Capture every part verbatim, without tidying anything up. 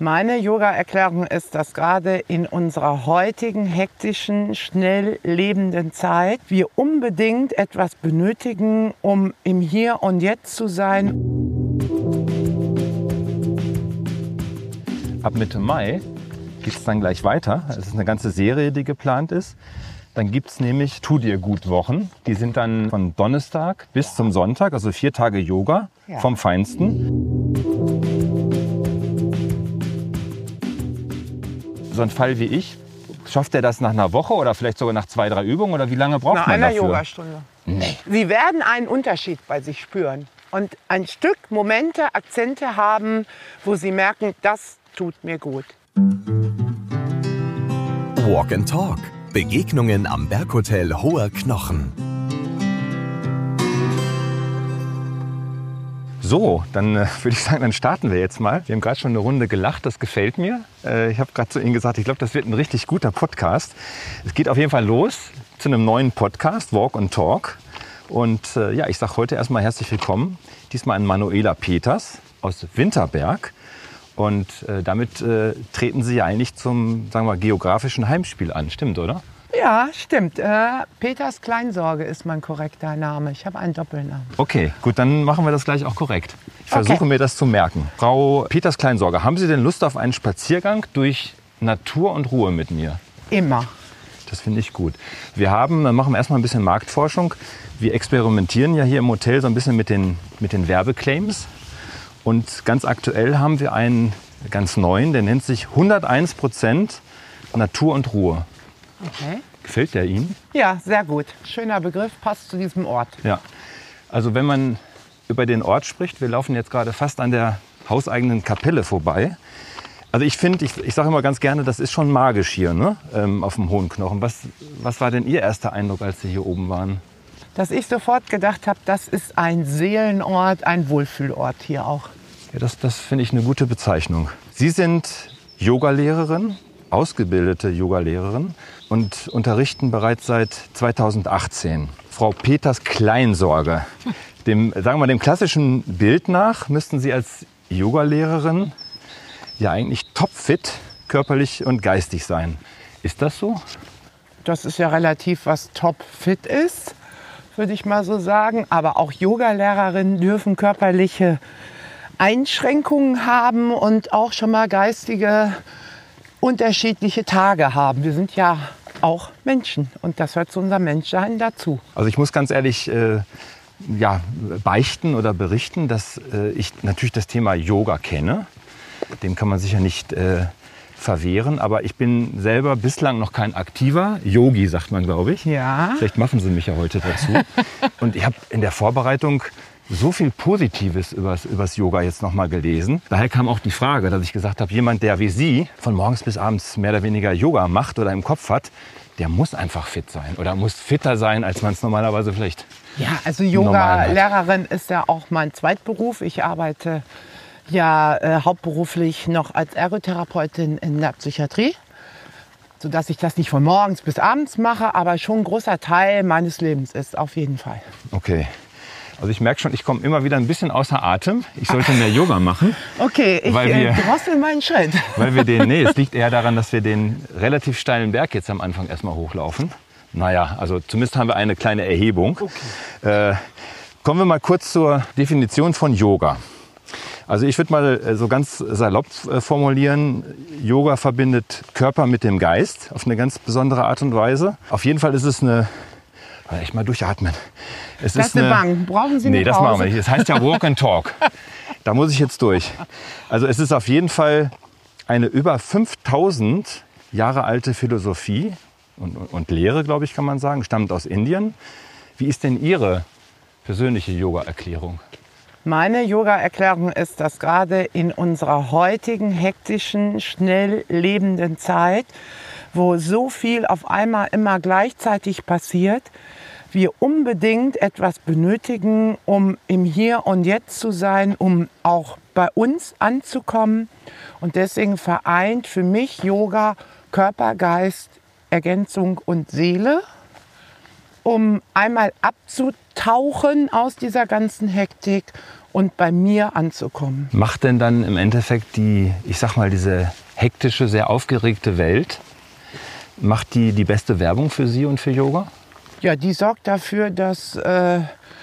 Meine Yoga-Erklärung ist, dass gerade in unserer heutigen, hektischen, schnell lebenden Zeit wir unbedingt etwas benötigen, um im Hier und Jetzt zu sein. Ab Mitte Mai geht es dann gleich weiter. Es ist eine ganze Serie, die geplant ist. Dann gibt es nämlich Tu dir gut Wochen. Die sind dann von Donnerstag bis zum Sonntag, also vier Tage Yoga ja. vom Feinsten. So ein Fall wie ich, schafft er das nach einer Woche oder vielleicht sogar nach zwei, drei Übungen? Oder wie lange braucht nach man dafür? Nach einer Yogastunde. Nee. Sie werden einen Unterschied bei sich spüren und ein Stück Momente, Akzente haben, wo Sie merken, das tut mir gut. Walk and Talk. Begegnungen am Berghotel Hoher Knochen. So, dann äh, würde ich sagen, dann starten wir jetzt mal. Wir haben gerade schon eine Runde gelacht, das gefällt mir. Äh, ich habe gerade zu Ihnen gesagt, ich glaube, das wird ein richtig guter Podcast. Es geht auf jeden Fall los zu einem neuen Podcast, Walk and Talk. Und äh, ja, ich sage heute erstmal herzlich willkommen. Diesmal an Manuela Peters aus Winterberg. Und äh, damit äh, treten Sie ja eigentlich zum, sagen wir, geografischen Heimspiel an. Stimmt, oder? Ja, stimmt. Äh, Peters Kleinsorge ist mein korrekter Name. Ich habe einen Doppelnamen. Okay, gut, dann machen wir das gleich auch korrekt. Ich versuche okay. mir das zu merken. Frau Peters Kleinsorge, haben Sie denn Lust auf einen Spaziergang durch Natur und Ruhe mit mir? Immer. Das finde ich gut. Wir haben, dann machen wir erstmal ein bisschen Marktforschung. Wir experimentieren ja hier im Hotel so ein bisschen mit den, mit den Werbeclaims. Und ganz aktuell haben wir einen ganz neuen, der nennt sich hunderteins Prozent Natur und Ruhe. Okay. Gefällt der Ihnen? Ja, sehr gut. Schöner Begriff, passt zu diesem Ort. Ja. Also wenn man über den Ort spricht, wir laufen jetzt gerade fast an der hauseigenen Kapelle vorbei. Also ich finde, ich, ich sage immer ganz gerne, das ist schon magisch hier, ne? ähm, auf dem Hohen Knochen. Was, was war denn Ihr erster Eindruck, als Sie hier oben waren? Dass ich sofort gedacht habe, das ist ein Seelenort, ein Wohlfühlort hier auch. Ja, das, das finde ich eine gute Bezeichnung. Sie sind Yogalehrerin, ausgebildete Yogalehrerin und unterrichten bereits seit zweitausendachtzehn. Frau Peters Kleinsorge. Dem, sagen wir, dem klassischen Bild nach müssten Sie als Yogalehrerin ja eigentlich topfit, körperlich und geistig sein. Ist das so? Das ist ja relativ, was topfit ist, würde ich mal so sagen. Aber auch Yogalehrerinnen dürfen körperliche Einschränkungen haben und auch schon mal geistige unterschiedliche Tage haben. Wir sind ja auch Menschen und das hört zu unserem Menschsein dazu. Also ich muss ganz ehrlich äh, ja, beichten oder berichten, dass äh, ich natürlich das Thema Yoga kenne. Dem kann man sicher nicht äh, verwehren, aber ich bin selber bislang noch kein aktiver Yogi, sagt man, glaube ich. Ja. Vielleicht machen Sie mich ja heute dazu. Und ich habe in der Vorbereitung so viel Positives übers, übers Yoga jetzt noch mal gelesen. Daher kam auch die Frage, dass ich gesagt habe, jemand, der wie Sie von morgens bis abends mehr oder weniger Yoga macht oder im Kopf hat, der muss einfach fit sein oder muss fitter sein, als man es normalerweise vielleicht Ja, also Yoga-Lehrerin ist ja auch mein Zweitberuf. Ich arbeite ja äh, hauptberuflich noch als Ergotherapeutin in der Psychiatrie, sodass ich das nicht von morgens bis abends mache, aber schon ein großer Teil meines Lebens ist, auf jeden Fall. Okay. Also ich merke schon, ich komme immer wieder ein bisschen außer Atem. Ich sollte mehr Yoga machen. Okay, ich weil wir, äh, drossel meinen Schritt. Weil wir den, nee, es liegt eher daran, dass wir den relativ steilen Berg jetzt am Anfang erstmal hochlaufen. Naja, also zumindest haben wir eine kleine Erhebung. Okay. Äh, kommen wir mal kurz zur Definition von Yoga. Also ich würde mal so ganz salopp formulieren, Yoga verbindet Körper mit dem Geist auf eine ganz besondere Art und Weise. Auf jeden Fall ist es eine... Echt mal durchatmen. Es das ist eine Bank. Brauchen Sie eine Nee, das Pause? machen wir nicht. Das heißt ja Walk and Talk. Da muss ich jetzt durch. Also es ist auf jeden Fall eine über fünftausend Jahre alte Philosophie und, und, und Lehre, glaube ich, kann man sagen, stammt aus Indien. Wie ist denn Ihre persönliche Yoga-Erklärung? Meine Yoga-Erklärung ist, dass gerade in unserer heutigen, hektischen, schnell lebenden Zeit, wo so viel auf einmal immer gleichzeitig passiert, wir unbedingt etwas benötigen, um im Hier und Jetzt zu sein, um auch bei uns anzukommen. Und deswegen vereint für mich Yoga Körper, Geist, Ergänzung und Seele, um einmal abzutauchen aus dieser ganzen Hektik und bei mir anzukommen. Macht denn dann im Endeffekt die, ich sag mal, diese hektische, sehr aufgeregte Welt, macht die die beste Werbung für Sie und für Yoga? Ja, die sorgt dafür, dass äh,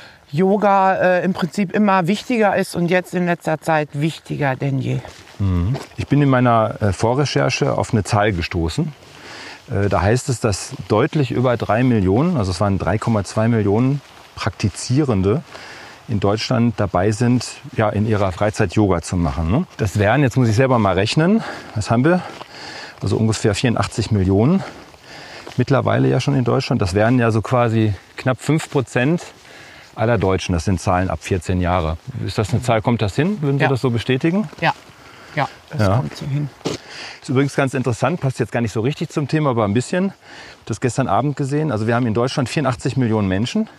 Yoga äh, im Prinzip immer wichtiger ist und jetzt in letzter Zeit wichtiger denn je. Mhm. Ich bin in meiner äh, Vorrecherche auf eine Zahl gestoßen. Äh, da heißt es, dass deutlich über drei Millionen, also es waren drei Komma zwei Millionen Praktizierende in Deutschland dabei sind, ja, in ihrer Freizeit Yoga zu machen. Ne? Das wären, jetzt muss ich selber mal rechnen, was haben wir? Also ungefähr vierundachtzig Millionen mittlerweile ja schon in Deutschland. Das wären ja so quasi knapp fünf Prozent aller Deutschen. Das sind Zahlen ab vierzehn Jahre. Ist das eine Zahl, kommt das hin? Würden Sie Ja. das so bestätigen? Ja, ja, das Ja. kommt so hin. Ist übrigens ganz interessant, passt jetzt gar nicht so richtig zum Thema, aber ein bisschen. Ich habe das gestern Abend gesehen. Also wir haben in Deutschland vierundachtzig Millionen Menschen.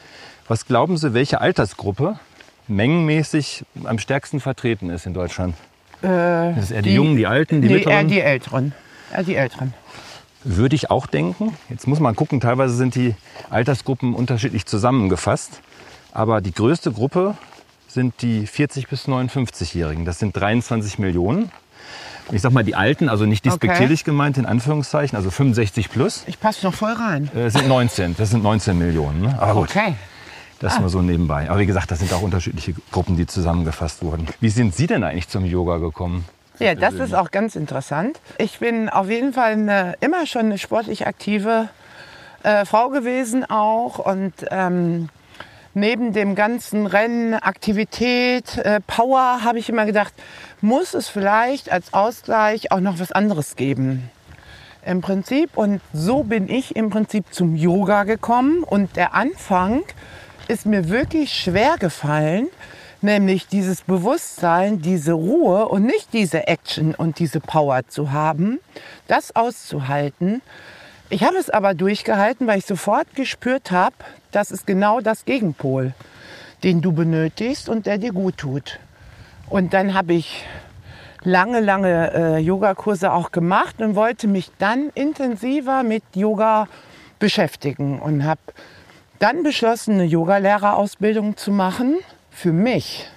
Was glauben Sie, welche Altersgruppe mengenmäßig am stärksten vertreten ist in Deutschland? Äh, Ist es eher die, die Jungen, die Alten, die nee, Mittleren? eher die Älteren. Eher die Älteren. Würde ich auch denken. Jetzt muss man gucken, teilweise sind die Altersgruppen unterschiedlich zusammengefasst. Aber die größte Gruppe sind die vierzig- bis neunundfünfzigjährigen. Das sind dreiundzwanzig Millionen. Ich sag mal, die Alten, also nicht despektierlich Okay. gemeint, in Anführungszeichen, also fünfundsechzig plus, Ich passe noch voll rein. äh, sind neunzehn. Das sind neunzehn Millionen. Ne? Aber gut, Okay. das nur so nebenbei. Aber wie gesagt, das sind auch unterschiedliche Gruppen, die zusammengefasst wurden. Wie sind Sie denn eigentlich zum Yoga gekommen? Ja, das ist auch ganz interessant. Ich bin auf jeden Fall eine, immer schon eine sportlich aktive äh, Frau gewesen auch. Und ähm, neben dem ganzen Rennen, Aktivität, äh, Power, habe ich immer gedacht, muss es vielleicht als Ausgleich auch noch was anderes geben. Im Prinzip. Und so bin ich im Prinzip zum Yoga gekommen. Und der Anfang ist mir wirklich schwer gefallen. Nämlich dieses Bewusstsein, diese Ruhe und nicht diese Action und diese Power zu haben, das auszuhalten. Ich habe es aber durchgehalten, weil ich sofort gespürt habe, das ist genau das Gegenpol, den du benötigst und der dir gut tut. Und dann habe ich lange, lange äh, Yogakurse auch gemacht und wollte mich dann intensiver mit Yoga beschäftigen und habe dann beschlossen, eine Yogalehrerausbildung zu machen. Für mich.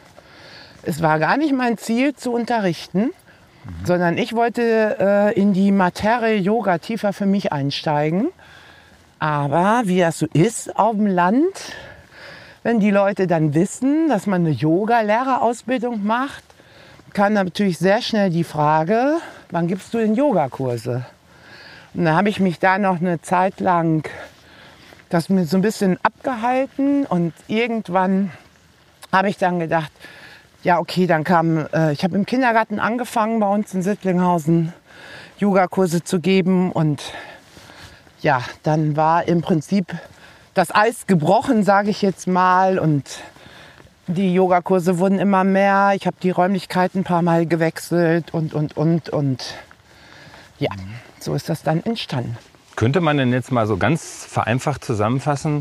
Es war gar nicht mein Ziel zu unterrichten, mhm. sondern ich wollte äh, in die Materie Yoga tiefer für mich einsteigen. Aber wie das so ist auf dem Land, wenn die Leute dann wissen, dass man eine Yoga-Lehrerausbildung macht, kam natürlich sehr schnell die Frage, wann gibst du denn Yogakurse? Und dann habe ich mich da noch eine Zeit lang das mir so ein bisschen abgehalten und irgendwann habe ich dann gedacht, ja okay, dann kam, äh, ich habe im Kindergarten angefangen bei uns in Sittlinghausen Yogakurse zu geben und ja, dann war im Prinzip das Eis gebrochen, sage ich jetzt mal, und die Yogakurse wurden immer mehr. Ich habe die Räumlichkeiten ein paar Mal gewechselt und, und, und, und ja, so ist das dann entstanden. Könnte man denn jetzt mal so ganz vereinfacht zusammenfassen,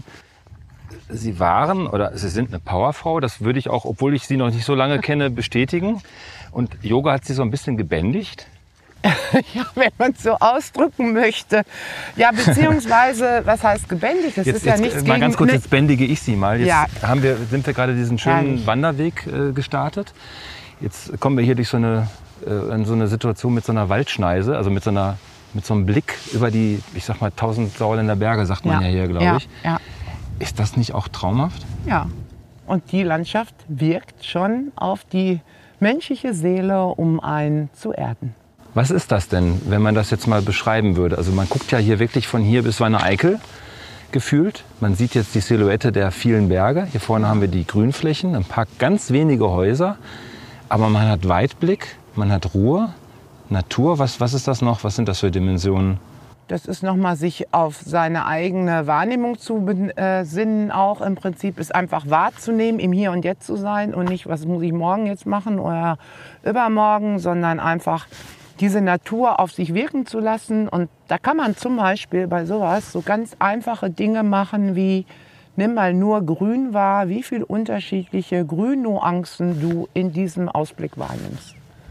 Sie waren oder Sie sind eine Powerfrau, das würde ich auch, obwohl ich Sie noch nicht so lange kenne, bestätigen. Und Yoga hat Sie so ein bisschen gebändigt? Ja, wenn man es so ausdrücken möchte. Ja, beziehungsweise, was heißt gebändigt? Das Jetzt, ist ja jetzt, nichts mal gegen... ganz kurz, ne- jetzt bändige ich Sie mal. Jetzt Ja. haben wir, sind wir gerade diesen schönen Herrlich. Wanderweg äh, gestartet. Jetzt kommen wir hier durch so eine, äh, in so eine Situation mit so einer Waldschneise, also mit so, einer, mit so einem Blick über die, ich sag mal, tausend Sauerländer Berge, sagt man ja, hier, glaube ja, ich. Ja, Ist das nicht auch traumhaft? ja. Und die Landschaft wirkt schon auf die menschliche Seele, um einen zu erden. Was ist das denn, wenn man das jetzt mal beschreiben würde? Also man guckt ja hier wirklich von hier bis Wanne-Eickel gefühlt. Man sieht jetzt die Silhouette der vielen Berge. Hier vorne haben wir die Grünflächen, ein paar ganz wenige Häuser. Aber man hat Weitblick, man hat Ruhe, Natur. Was, was ist das noch? Was sind das für Dimensionen? Das ist nochmal sich auf seine eigene Wahrnehmung zu besinnen, auch im Prinzip ist einfach wahrzunehmen, im Hier und Jetzt zu sein und nicht, was muss ich morgen jetzt machen oder übermorgen, sondern einfach diese Natur auf sich wirken zu lassen. Und da kann man zum Beispiel bei sowas so ganz einfache Dinge machen wie, nimm mal nur Grün wahr, wie viele unterschiedliche Grünnuancen du in diesem Ausblick wahrnimmst.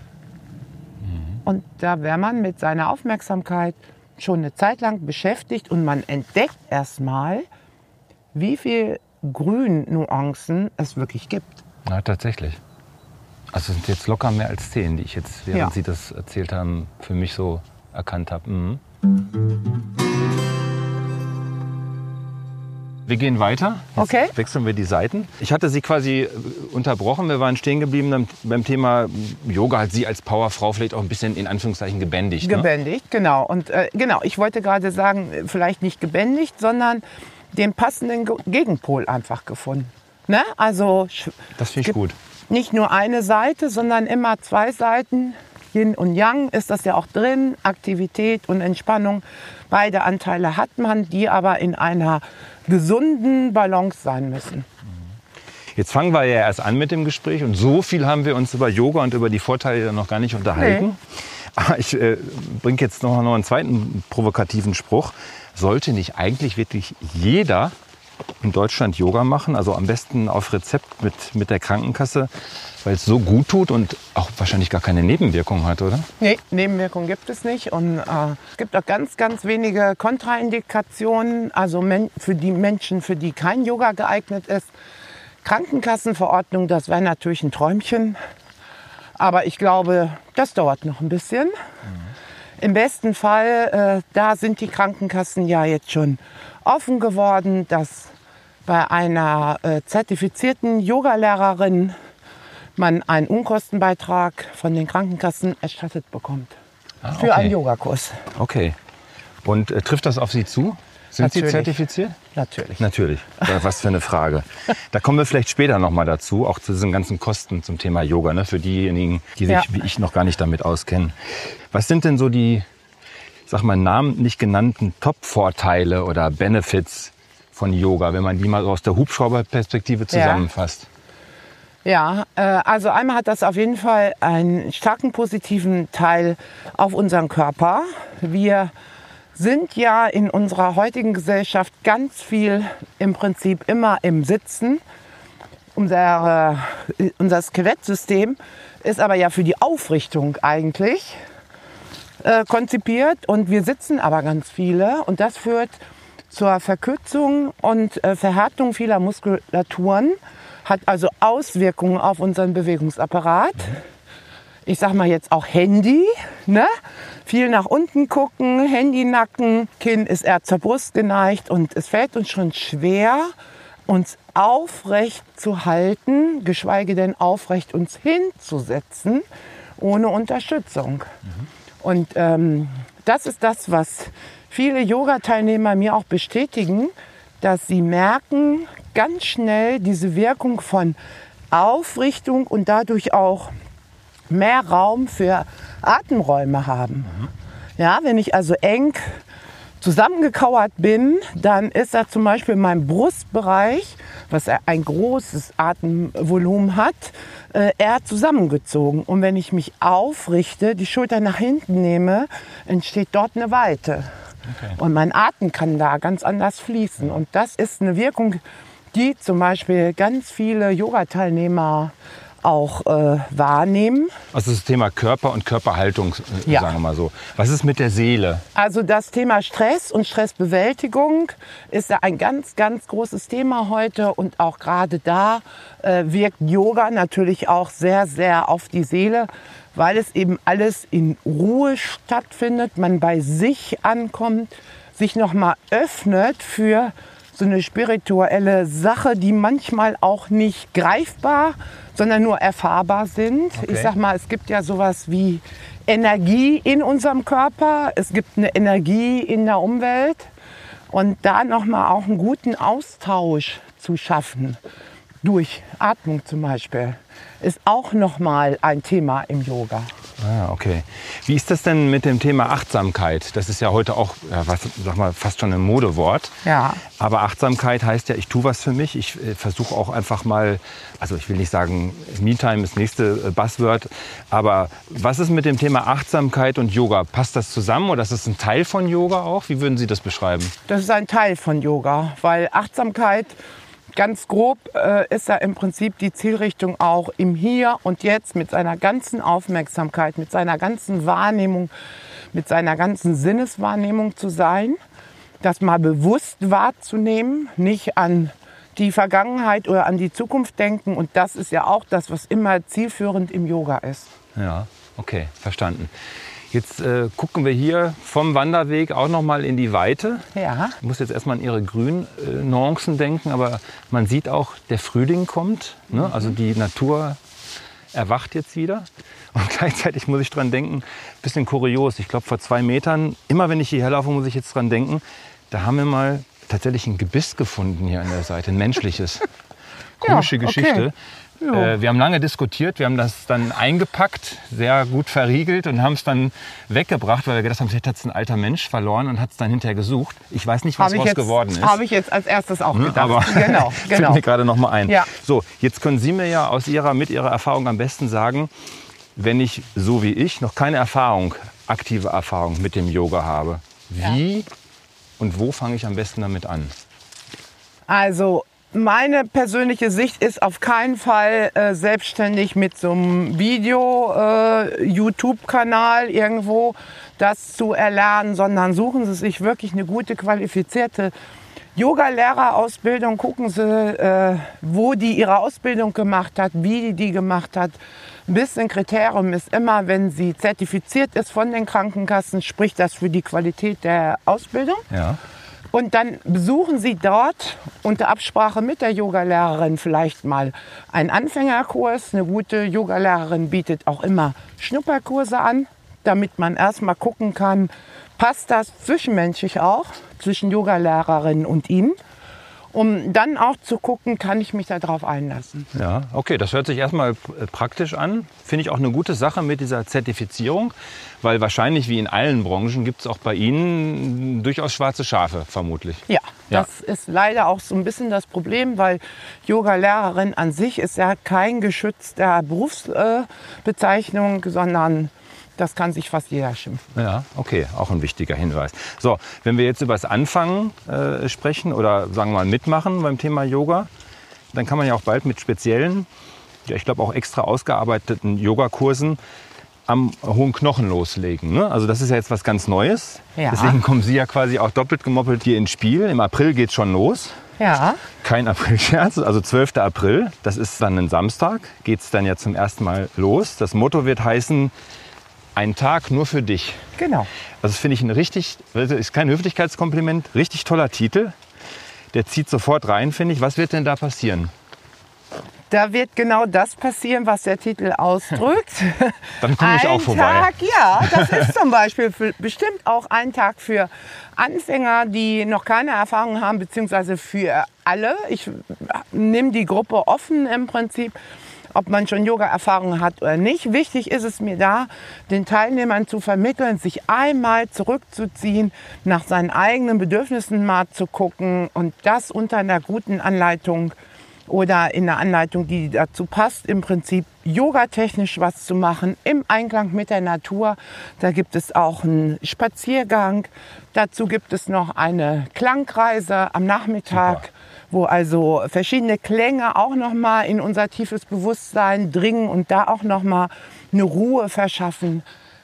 Mhm. Und da wäre man mit seiner Aufmerksamkeit schon eine Zeit lang beschäftigt und man entdeckt erstmal, wie viel Grünnuancen es wirklich gibt. Ja, tatsächlich. Also es sind jetzt locker mehr als zehn, die ich jetzt, während Ja. Sie das erzählt haben, für mich so erkannt habe. Mhm. Wir gehen weiter. Jetzt Okay. wechseln wir die Seiten. Ich hatte Sie quasi äh, unterbrochen. Wir waren stehen geblieben beim, beim Thema Yoga. Hat Sie als Powerfrau vielleicht auch ein bisschen in Anführungszeichen gebändigt. Ne? Gebändigt, genau. Und äh, genau, ich wollte gerade sagen, vielleicht nicht gebändigt, sondern den passenden Ge- Gegenpol einfach gefunden. Ne? Also sch- Das finde ich gibt gut. nicht nur eine Seite, sondern immer zwei Seiten. Yin und Yang ist das ja auch drin, Aktivität und Entspannung. Beide Anteile hat man, die aber in einer gesunden Balance sein müssen. Jetzt fangen wir ja erst an mit dem Gespräch und so viel haben wir uns über Yoga und über die Vorteile noch gar nicht unterhalten. Nee. Aber ich äh, bringe jetzt noch, noch einen zweiten provokativen Spruch. Sollte nicht eigentlich wirklich jeder in Deutschland Yoga machen? Also am besten auf Rezept mit, mit der Krankenkasse, weil es so gut tut und auch wahrscheinlich gar keine Nebenwirkungen hat, oder? Nee, Nebenwirkungen gibt es nicht. Und äh, es gibt auch ganz, ganz wenige Kontraindikationen, also men- für die Menschen, für die kein Yoga geeignet ist. Krankenkassenverordnung, das wäre natürlich ein Träumchen. Aber ich glaube, das dauert noch ein bisschen. Mhm. Im besten Fall, äh, da sind die Krankenkassen ja jetzt schon offen geworden, dass bei einer äh, zertifizierten Yogalehrerin man einen Unkostenbeitrag von den Krankenkassen erstattet bekommt. Ah, Für okay. einen Yogakurs. Okay. Und äh, trifft das auf Sie zu? Sind Sie Natürlich. zertifiziert? Natürlich. Natürlich. Ja, was für eine Frage. Da kommen wir vielleicht später noch mal dazu, auch zu diesen ganzen Kosten zum Thema Yoga, ne? Für diejenigen, die sich Ja. wie ich noch gar nicht damit auskennen. Was sind denn so die, sag mal, namentlich genannten Top-Vorteile oder Benefits von Yoga, wenn man die mal aus der Hubschrauberperspektive zusammenfasst? Ja, äh, also einmal hat das auf jeden Fall einen starken positiven Teil auf unseren Körper. Wir sind ja in unserer heutigen Gesellschaft ganz viel im Prinzip immer im Sitzen. Unser, äh, unser Skelettsystem ist aber ja für die Aufrichtung eigentlich äh, konzipiert und wir sitzen aber ganz viele und das führt zur Verkürzung und äh, Verhärtung vieler Muskulaturen, hat also Auswirkungen auf unseren Bewegungsapparat. Ich sag mal jetzt auch Handy, ne? Viel nach unten gucken, Handynacken, Kinn ist eher zur Brust geneigt und es fällt uns schon schwer, uns aufrecht zu halten, geschweige denn aufrecht uns hinzusetzen, ohne Unterstützung. Mhm. Und ähm, das ist das, was viele Yoga-Teilnehmer mir auch bestätigen, dass sie merken ganz schnell diese Wirkung von Aufrichtung und dadurch auch mehr Raum für Atemräume haben. Mhm. Ja, wenn ich also eng zusammengekauert bin, dann ist da zum Beispiel mein Brustbereich, was ein großes Atemvolumen hat, äh, eher zusammengezogen. Und wenn ich mich aufrichte, die Schulter nach hinten nehme, entsteht dort eine Weite. Okay. Und mein Atem kann da ganz anders fließen. Und das ist eine Wirkung, die zum Beispiel ganz viele Yoga-Teilnehmer auch äh, wahrnehmen. Also das Thema Körper und Körperhaltung, äh, Ja. sagen wir mal so. Was ist mit der Seele? Also das Thema Stress und Stressbewältigung ist ja ein ganz, ganz großes Thema heute. Und auch gerade da äh, wirkt Yoga natürlich auch sehr, sehr auf die Seele, weil es eben alles in Ruhe stattfindet, man bei sich ankommt, sich nochmal öffnet für so eine spirituelle Sache, die manchmal auch nicht greifbar, sondern nur erfahrbar sind. Okay. Ich sag mal, es gibt ja sowas wie Energie in unserem Körper, es gibt eine Energie in der Umwelt und da nochmal auch einen guten Austausch zu schaffen, durch Atmung zum Beispiel, ist auch nochmal ein Thema im Yoga. Ah, okay. Wie ist das denn mit dem Thema Achtsamkeit? Das ist ja heute auch, ja, was, sag mal, fast schon ein Modewort. Ja. Aber Achtsamkeit heißt ja, ich tue was für mich. Ich äh, versuche auch einfach mal, also ich will nicht sagen, Me-Time ist das nächste äh, Buzzword. Aber was ist mit dem Thema Achtsamkeit und Yoga? Passt das zusammen oder ist das ein Teil von Yoga auch? Wie würden Sie das beschreiben? Das ist ein Teil von Yoga, weil Achtsamkeit, ganz grob, äh, ist ja im Prinzip die Zielrichtung auch im Hier und Jetzt mit seiner ganzen Aufmerksamkeit, mit seiner ganzen Wahrnehmung, mit seiner ganzen Sinneswahrnehmung zu sein, das mal bewusst wahrzunehmen, nicht an die Vergangenheit oder an die Zukunft denken. Und das ist ja auch das, was immer zielführend im Yoga ist. Ja, okay, verstanden. Jetzt äh, gucken wir hier vom Wanderweg auch noch mal in die Weite. Ja. Ich muss jetzt erstmal an Ihre grünen äh, Nuancen denken, aber man sieht auch, der Frühling kommt. Ne? Mhm. Also die Natur erwacht jetzt wieder. Und gleichzeitig muss ich dran denken, bisschen kurios, ich glaube vor zwei Metern, immer wenn ich hierher laufe, muss ich jetzt dran denken, da haben wir mal tatsächlich ein Gebiss gefunden hier an der Seite, ein menschliches. Komische Ja, okay. Geschichte. Ja. Äh, wir haben lange diskutiert, wir haben das dann eingepackt, sehr gut verriegelt und haben es dann weggebracht, weil wir gedacht haben, vielleicht hat es ein alter Mensch verloren und hat es dann hinterher gesucht. Ich weiß nicht, was Habe ich daraus jetzt- geworden ist. Habe ich jetzt als erstes auch Ne, gedacht. aber genau, fällt genau. mir gerade noch mal ein. Ja. So, jetzt können Sie mir ja aus Ihrer, mit Ihrer Erfahrung am besten sagen, wenn ich, so wie ich, noch keine Erfahrung, aktive Erfahrung mit dem Yoga habe, wie und wo fange ich am besten damit an? Also meine persönliche Sicht ist auf keinen Fall äh, selbstständig mit so einem Video, äh, YouTube-Kanal irgendwo das zu erlernen, sondern suchen Sie sich wirklich eine gute, qualifizierte Yoga-Lehrerausbildung. Gucken Sie, äh, wo die ihre Ausbildung gemacht hat, wie die die gemacht hat. Ein bisschen Kriterium ist immer, wenn sie zertifiziert ist von den Krankenkassen, spricht das für die Qualität der Ausbildung. Ja. Und dann besuchen Sie dort unter Absprache mit der Yogalehrerin vielleicht mal einen Anfängerkurs. Eine gute Yogalehrerin bietet auch immer Schnupperkurse an, damit man erstmal gucken kann, passt das zwischenmenschlich auch, zwischen Yogalehrerin und Ihnen, um dann auch zu gucken, kann ich mich darauf einlassen. Ja, okay, das hört sich erstmal äh, praktisch an. Finde ich auch eine gute Sache mit dieser Zertifizierung, weil wahrscheinlich wie in allen Branchen gibt es auch bei Ihnen durchaus schwarze Schafe, vermutlich. Ja, Ja. das ist leider auch so ein bisschen das Problem, weil Yoga-Lehrerin an sich ist ja kein geschützter Berufsbezeichnung, äh, sondern das kann sich fast jeder schimpfen. Ja, okay, auch ein wichtiger Hinweis. So, wenn wir jetzt über das Anfangen äh, sprechen oder sagen wir mal mitmachen beim Thema Yoga, dann kann man ja auch bald mit speziellen, ja, ich glaube auch extra ausgearbeiteten Yogakursen am hohen Knochen loslegen. Ne? Also das ist ja jetzt was ganz Neues. Ja. Deswegen kommen Sie ja quasi auch doppelt gemoppelt hier ins Spiel. Im April geht es schon los. Ja, Kein Aprilscherz, also zwölfter April, das ist dann ein Samstag, geht es dann ja zum ersten Mal los. Das Motto wird heißen, ein Tag nur für dich. genau. Also das finde ich ein richtig, das ist kein Höflichkeitskompliment, richtig toller Titel. Der zieht sofort rein, finde ich. Was wird denn da passieren? Da wird genau das passieren, was der Titel ausdrückt. Dann komme ich ein auch vorbei. Tag, ja, das ist zum Beispiel für, bestimmt auch ein Tag für Anfänger, die noch keine Erfahrung haben, beziehungsweise für alle. Ich nehme die Gruppe offen im Prinzip, ob man schon Yoga-Erfahrung hat oder nicht. Wichtig ist es mir da, den Teilnehmern zu vermitteln, sich einmal zurückzuziehen, nach seinen eigenen Bedürfnissen mal zu gucken und das unter einer guten Anleitung oder in einer Anleitung, die dazu passt, im Prinzip yogatechnisch was zu machen, im Einklang mit der Natur. Da gibt es auch einen Spaziergang. Dazu gibt es noch eine Klangreise am Nachmittag, Super. wo also verschiedene Klänge auch noch mal in unser tiefes Bewusstsein dringen und da auch noch mal eine Ruhe verschaffen.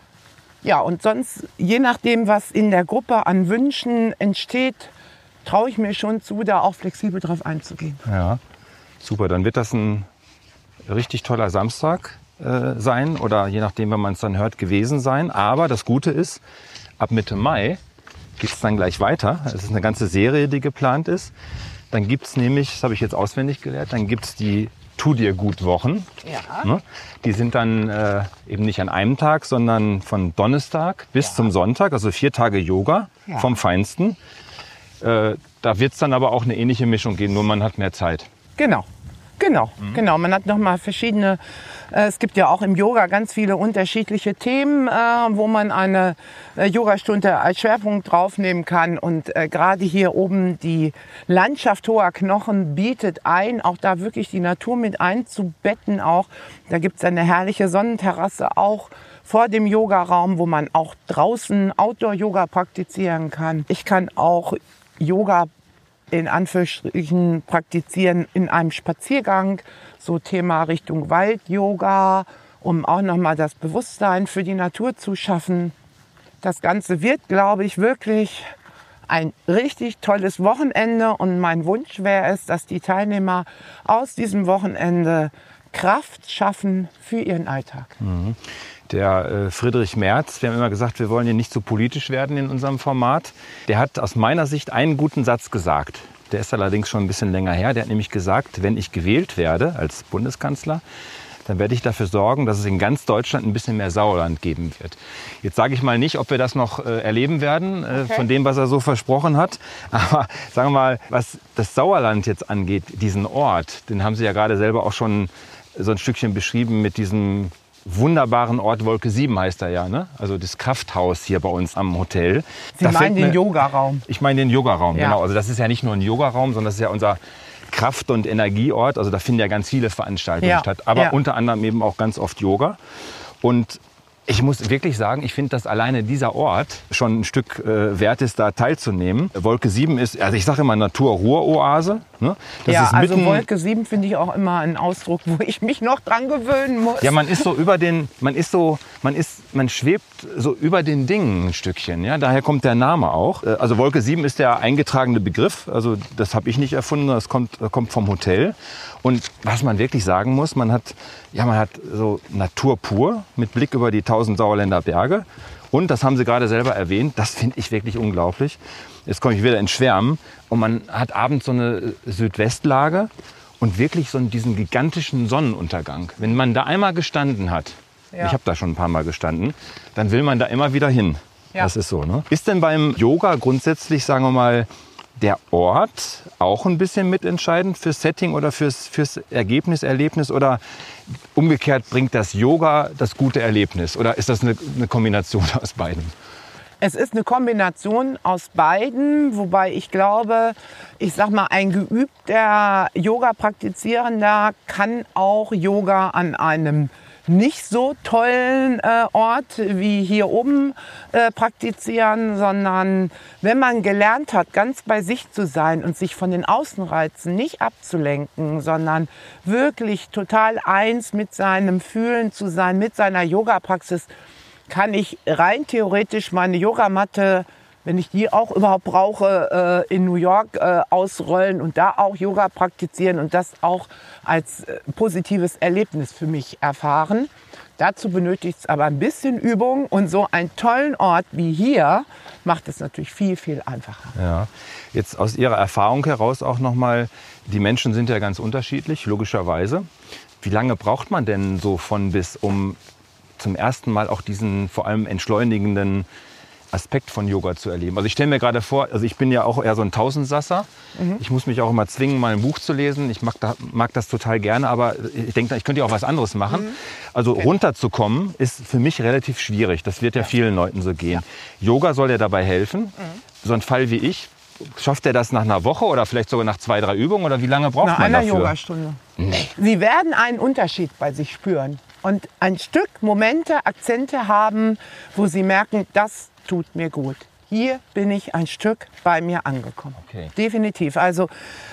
Ja, und sonst, je nachdem, was in der Gruppe an Wünschen entsteht, traue ich mir schon zu, da auch flexibel drauf einzugehen. Ja, super. Dann wird das ein richtig toller Samstag äh, sein oder je nachdem, wenn man es dann hört, gewesen sein. Aber das Gute ist, ab Mitte Mai geht es dann gleich weiter. Es ist eine ganze Serie, die geplant ist. Dann gibt es nämlich, das habe ich jetzt auswendig gelernt, dann gibt es die Tu dir gut Wochen. Ja. Ne? Die sind dann äh, eben nicht an einem Tag, sondern von Donnerstag bis Ja. zum Sonntag, also vier Tage Yoga Ja. vom Feinsten. Äh, da wird es dann aber auch eine ähnliche Mischung geben, nur man hat mehr Zeit. Genau, genau, genau. Man hat noch mal verschiedene, äh, es gibt ja auch im Yoga ganz viele unterschiedliche Themen, äh, wo man eine äh, Yogastunde als Schwerpunkt draufnehmen kann. Und äh, gerade hier oben die Landschaft Hoher Knochen bietet ein, auch da wirklich die Natur mit einzubetten auch. Da gibt es eine herrliche Sonnenterrasse auch vor dem Yogaraum, wo man auch draußen Outdoor-Yoga praktizieren kann. Ich kann auch Yoga in Anführungsstrichen praktizieren in einem Spaziergang, so Thema Richtung Wald-Yoga, um auch nochmal das Bewusstsein für die Natur zu schaffen. Das Ganze wird, glaube ich, wirklich ein richtig tolles Wochenende und mein Wunsch wäre es, dass die Teilnehmer aus diesem Wochenende Kraft schaffen für ihren Alltag. Mhm. Der äh, Friedrich Merz, wir haben immer gesagt, wir wollen hier nicht so politisch werden in unserem Format. Der hat aus meiner Sicht einen guten Satz gesagt. Der ist allerdings schon ein bisschen länger her. Der hat nämlich gesagt, wenn ich gewählt werde als Bundeskanzler, dann werde ich dafür sorgen, dass es in ganz Deutschland ein bisschen mehr Sauerland geben wird. Jetzt sage ich mal nicht, ob wir das noch äh, erleben werden, äh, okay. von dem, was er so versprochen hat. Aber sagen wir mal, was das Sauerland jetzt angeht, diesen Ort, den haben Sie ja gerade selber auch schon so ein Stückchen beschrieben mit diesem wunderbaren Ort, Wolke sieben heißt er ja, ne? Also das Krafthaus hier bei uns am Hotel. Sie da meinen den mir, Yogaraum? Ich meine den Yogaraum, ja. Genau. Also das ist ja nicht nur ein Yogaraum, sondern das ist ja unser Kraft- und Energieort. Also da finden ja ganz viele Veranstaltungen ja. statt, aber ja. unter anderem eben auch ganz oft Yoga. Und ich muss wirklich sagen, ich finde, dass alleine dieser Ort schon ein Stück äh, wert ist, da teilzunehmen. Wolke sieben ist, also ich sage immer Natur-Ruhr-Oase. Ne? Das ja, ist also mitten, Wolke sieben finde ich auch immer ein Ausdruck, wo ich mich noch dran gewöhnen muss. Ja, man ist so über den, man ist so, man ist, man schwebt so über den Dingen ein Stückchen. Ja, daher kommt der Name auch. Also Wolke sieben ist der eingetragene Begriff. Also das habe ich nicht erfunden, das kommt, kommt vom Hotel. Und was man wirklich sagen muss, man hat, ja, man hat so Natur pur mit Blick über die tausend Sauerländer Berge. Und, das haben Sie gerade selber erwähnt, das finde ich wirklich unglaublich. Jetzt komme ich wieder ins Schwärmen. Und man hat abends so eine Südwestlage und wirklich so diesen gigantischen Sonnenuntergang. Wenn man da einmal gestanden hat, ja. ich habe da schon ein paar Mal gestanden, dann will man da immer wieder hin. Ja. Das ist so, ne? Ist denn beim Yoga grundsätzlich, sagen wir mal, der Ort auch ein bisschen mitentscheidend fürs Setting oder fürs, fürs Ergebnis, Erlebnis? Oder umgekehrt bringt das Yoga das gute Erlebnis? Oder ist das eine, eine Kombination aus beiden? Es ist eine Kombination aus beiden, wobei ich glaube, ich sag mal, ein geübter Yoga-Praktizierender kann auch Yoga an einem nicht so tollen äh, Ort wie hier oben äh, praktizieren, sondern wenn man gelernt hat, ganz bei sich zu sein und sich von den Außenreizen nicht abzulenken, sondern wirklich total eins mit seinem Fühlen zu sein, mit seiner Yoga-Praxis, kann ich rein theoretisch meine Yogamatte, wenn ich die auch überhaupt brauche, in New York ausrollen und da auch Yoga praktizieren und das auch als positives Erlebnis für mich erfahren. Dazu benötigt es aber ein bisschen Übung und so einen tollen Ort wie hier macht es natürlich viel, viel einfacher. Ja. Jetzt aus Ihrer Erfahrung heraus auch nochmal, die Menschen sind ja ganz unterschiedlich, logischerweise. Wie lange braucht man denn so von bis, um zum ersten Mal auch diesen vor allem entschleunigenden Aspekt von Yoga zu erleben? Also ich stelle mir gerade vor, also ich bin ja auch eher so ein Tausendsasser. Mhm. Ich muss mich auch immer zwingen, mal ein Buch zu lesen. Ich mag, da, mag das total gerne, aber ich denke, ich könnte ja auch was anderes machen. Mhm. Also okay. runterzukommen ist für mich relativ schwierig. Das wird ja, ja. vielen Leuten so gehen. Ja. Yoga soll ja dabei helfen. Mhm. So ein Fall wie ich, schafft er das nach einer Woche oder vielleicht sogar nach zwei, drei Übungen? Oder wie lange braucht nach man dafür? Nach einer Yogastunde. Nee. Sie werden einen Unterschied bei sich spüren. Und ein Stück Momente, Akzente haben, wo Sie merken, das tut mir gut. Hier bin ich ein Stück bei mir angekommen. Okay. Definitiv. Also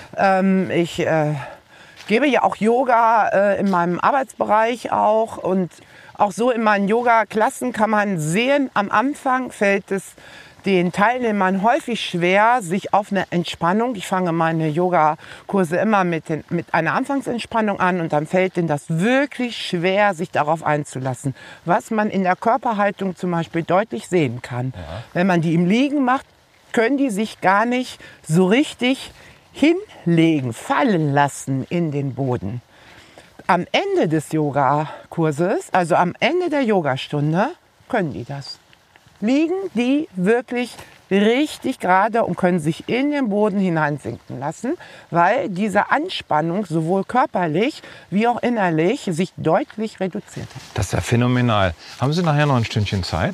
ähm, ich äh, gebe ja auch Yoga äh, in meinem Arbeitsbereich auch. Und auch so in meinen Yoga-Klassen kann man sehen, am Anfang fällt es den Teilnehmern häufig schwer, sich auf eine Entspannung, ich fange meine Yogakurse immer mit, den, mit einer Anfangsentspannung an und dann fällt denen das wirklich schwer, sich darauf einzulassen. Was man in der Körperhaltung zum Beispiel deutlich sehen kann. Ja. Wenn man die im Liegen macht, können die sich gar nicht so richtig hinlegen, fallen lassen in den Boden. Am Ende des Yogakurses, also am Ende der Yogastunde, können die das. Liegen die wirklich richtig gerade und können sich in den Boden hineinsinken lassen, weil diese Anspannung sowohl körperlich wie auch innerlich sich deutlich reduziert hat. Das ist ja phänomenal. Haben Sie nachher noch ein Stündchen Zeit?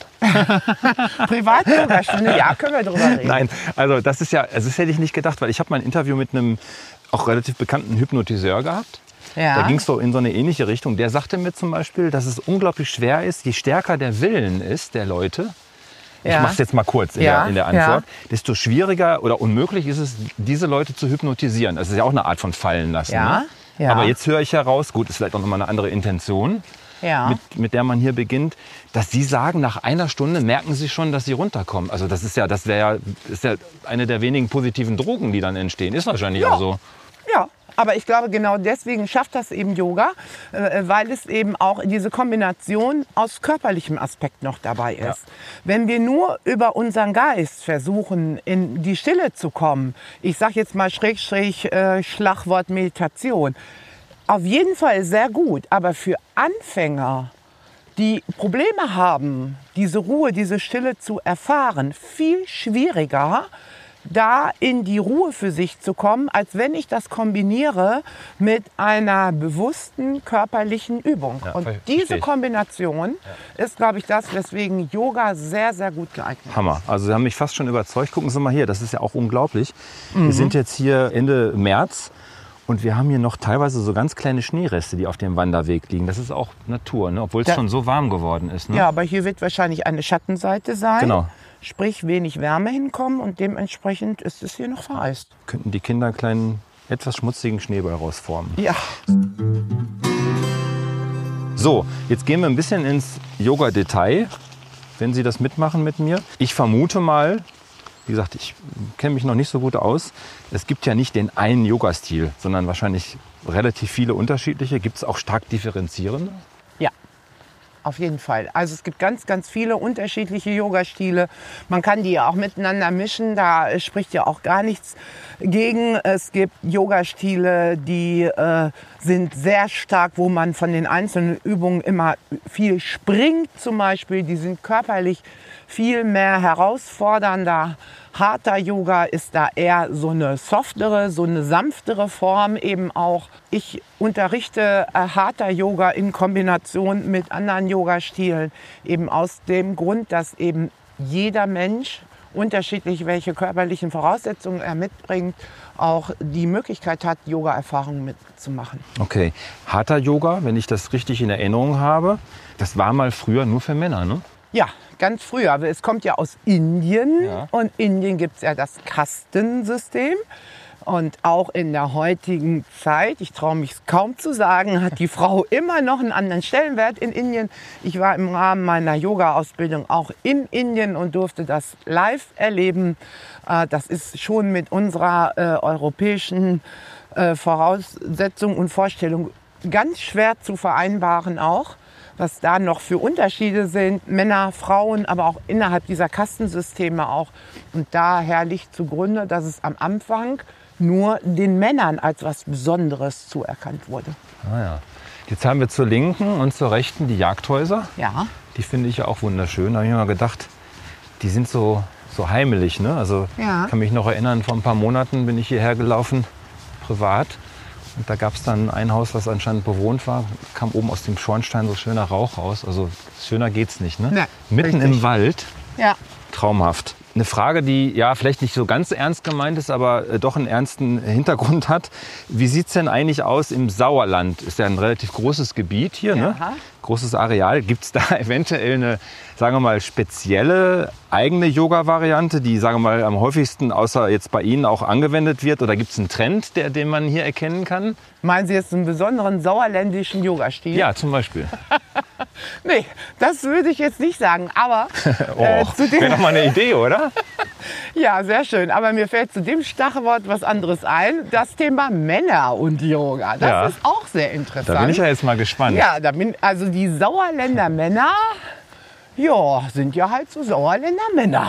Privat-Yoga-Stunde, ja, können wir drüber reden. Nein, also das ist ja, also das hätte ich nicht gedacht, weil ich habe mal ein Interview mit einem auch relativ bekannten Hypnotiseur gehabt. Ja. Da ging es so in so eine ähnliche Richtung. Der sagte mir zum Beispiel, dass es unglaublich schwer ist, je stärker der Willen ist der Leute, ich ja. mache es jetzt mal kurz in, ja. der, in der Antwort, ja. desto schwieriger oder unmöglich ist es, diese Leute zu hypnotisieren. Das ist ja auch eine Art von Fallen lassen. Ja. Ne? Ja. Aber jetzt höre ich heraus, gut, ist vielleicht auch nochmal eine andere Intention. Ja. mit, mit der man hier beginnt, dass Sie sagen, nach einer Stunde merken Sie schon, dass Sie runterkommen. Also das ist ja, das wäre ja, ist ja eine der wenigen positiven Drogen, die dann entstehen. Ist wahrscheinlich Ja. auch so. Ja, aber ich glaube, genau deswegen schafft das eben Yoga, äh, weil es eben auch diese Kombination aus körperlichem Aspekt noch dabei ist. Ja. Wenn wir nur über unseren Geist versuchen, in die Stille zu kommen, ich sage jetzt mal Schrägstrich äh, Schlagwort Meditation, auf jeden Fall sehr gut, aber für Anfänger, die Probleme haben, diese Ruhe, diese Stille zu erfahren, viel schwieriger, da in die Ruhe für sich zu kommen, als wenn ich das kombiniere mit einer bewussten körperlichen Übung. Ja, und verstehe diese ich. Kombination ist, glaube ich, das, weswegen Yoga sehr, sehr gut geeignet ist. Hammer. Also Sie haben mich fast schon überzeugt. Gucken Sie mal hier, das ist ja auch unglaublich. Wir sind jetzt hier Ende März und wir haben hier noch teilweise so ganz kleine Schneereste, die auf dem Wanderweg liegen. Das ist auch Natur, ne? Obwohl es Da- schon so warm geworden ist. Ne? Ja, aber hier wird wahrscheinlich eine Schattenseite sein. Genau. Sprich, wenig Wärme hinkommen und dementsprechend ist es hier noch vereist. Könnten die Kinder einen kleinen, etwas schmutzigen Schneeball rausformen. Ja, So, jetzt gehen wir ein bisschen ins Yoga-Detail, wenn Sie das mitmachen mit mir. Ich vermute mal, wie gesagt, ich kenne mich noch nicht so gut aus. Es gibt ja nicht den einen Yoga-Stil, sondern wahrscheinlich relativ viele unterschiedliche. Gibt es auch stark differenzierende? ja. Auf jeden Fall. Also es gibt ganz, ganz viele unterschiedliche Yoga-Stile. Man kann die ja auch miteinander mischen. Da spricht ja auch gar nichts gegen. Es gibt Yoga-Stile, die äh, sind sehr stark, wo man von den einzelnen Übungen immer viel springt zum Beispiel. Die sind körperlich viel mehr herausfordernder. Hatha Yoga ist da eher so eine softere, so eine sanftere Form eben auch. Ich unterrichte äh, Hatha Yoga in Kombination mit anderen Yoga-Stilen eben aus dem Grund, dass eben jeder Mensch, unterschiedlich welche körperlichen Voraussetzungen er mitbringt, auch die Möglichkeit hat, Yoga-Erfahrungen mitzumachen. Okay, Hatha Yoga, wenn ich das richtig in Erinnerung habe, das war mal früher nur für Männer, ne? Ja, ganz früher. Aber es kommt ja aus Indien. Ja. Und in Indien gibt es ja das Kastensystem. Und auch in der heutigen Zeit, ich traue mich kaum zu sagen, hat die Frau immer noch einen anderen Stellenwert in Indien. Ich war im Rahmen meiner Yoga-Ausbildung auch in Indien und durfte das live erleben. Äh, Das ist schon mit unserer äh, europäischen äh, Voraussetzung und Vorstellung ganz schwer zu vereinbaren auch. Was da noch für Unterschiede sind, Männer, Frauen, aber auch innerhalb dieser Kastensysteme auch. Und daher liegt zugrunde, dass es am Anfang nur den Männern als was Besonderes zuerkannt wurde. Ah ja. Jetzt haben wir zur Linken und zur Rechten die Jagdhäuser. Ja, Die finde ich ja auch wunderschön. Da habe ich mir mal gedacht, die sind so, so heimelig. Ne? Also Ja. ich kann mich noch erinnern, vor ein paar Monaten bin ich hierher gelaufen, privat. Und da gab es dann ein Haus, was anscheinend bewohnt war. Kam oben aus dem Schornstein so schöner Rauch raus. Also schöner geht's nicht. Ne? Nee, Mitten richtig. im Wald. ja. Traumhaft. Eine Frage, die ja vielleicht nicht so ganz ernst gemeint ist, aber äh, doch einen ernsten Hintergrund hat. Wie sieht es denn eigentlich aus im Sauerland? Ist ja ein relativ großes Gebiet hier, ne? Ja. Großes Areal. Gibt es da eventuell eine, sagen wir mal, spezielle eigene Yoga-Variante, die, sagen wir mal, am häufigsten außer jetzt bei Ihnen auch angewendet wird? Oder gibt es einen Trend, der, den man hier erkennen kann? Meinen Sie jetzt einen besonderen sauerländischen Yogastil? Ja, zum Beispiel. Nee, das würde ich jetzt nicht sagen. Aber äh, Oh, zu dem, wäre doch mal eine Idee, oder? ja, sehr schön. Aber mir fällt zu dem Stachwort was anderes ein. Das Thema Männer und Yoga. Das Ja. ist auch sehr interessant. Da bin ich ja jetzt mal gespannt. Ja, da bin, also die Sauerländer Männer, ja, sind ja halt so Sauerländer Männer.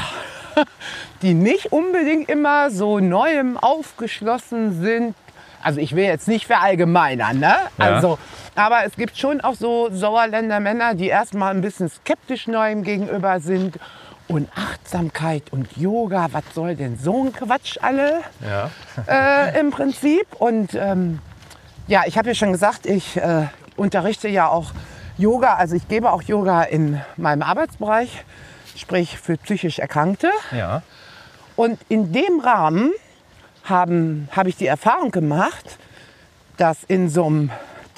Die nicht unbedingt immer so neuem aufgeschlossen sind. Also ich will jetzt nicht verallgemeinern, ne? Ja. Also, aber es gibt schon auch so Sauerländer Männer, die erstmal ein bisschen skeptisch neuem gegenüber sind. Und Achtsamkeit und Yoga, was soll denn so ein Quatsch alle Ja. äh, im Prinzip. Und ähm, ja, ich habe ja schon gesagt, ich äh, unterrichte ja auch Yoga. Also ich gebe auch Yoga in meinem Arbeitsbereich, sprich für psychisch Erkrankte. Ja. Und in dem Rahmen haben, habe ich die Erfahrung gemacht, dass in so einem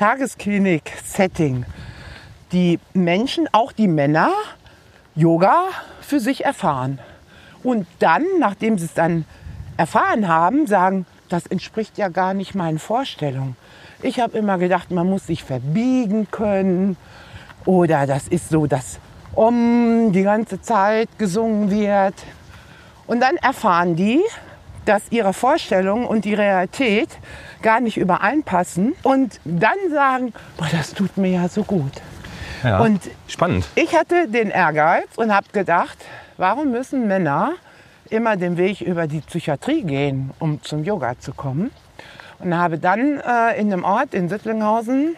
Tagesklinik-Setting die Menschen, auch die Männer, Yoga für sich erfahren. Und dann, nachdem sie es dann erfahren haben, sagen, das entspricht ja gar nicht meinen Vorstellungen. Ich habe immer gedacht, man muss sich verbiegen können Oder das ist so, dass Om die ganze Zeit gesungen wird. Und dann erfahren die, dass ihre Vorstellung und die Realität gar nicht übereinpassen. Und dann sagen, boah, das tut mir ja so gut. Ja, und spannend. Ich hatte den Ehrgeiz und habe gedacht, warum müssen Männer immer den Weg über die Psychiatrie gehen, um zum Yoga zu kommen? Und habe dann äh, in einem Ort in Sittlinghausen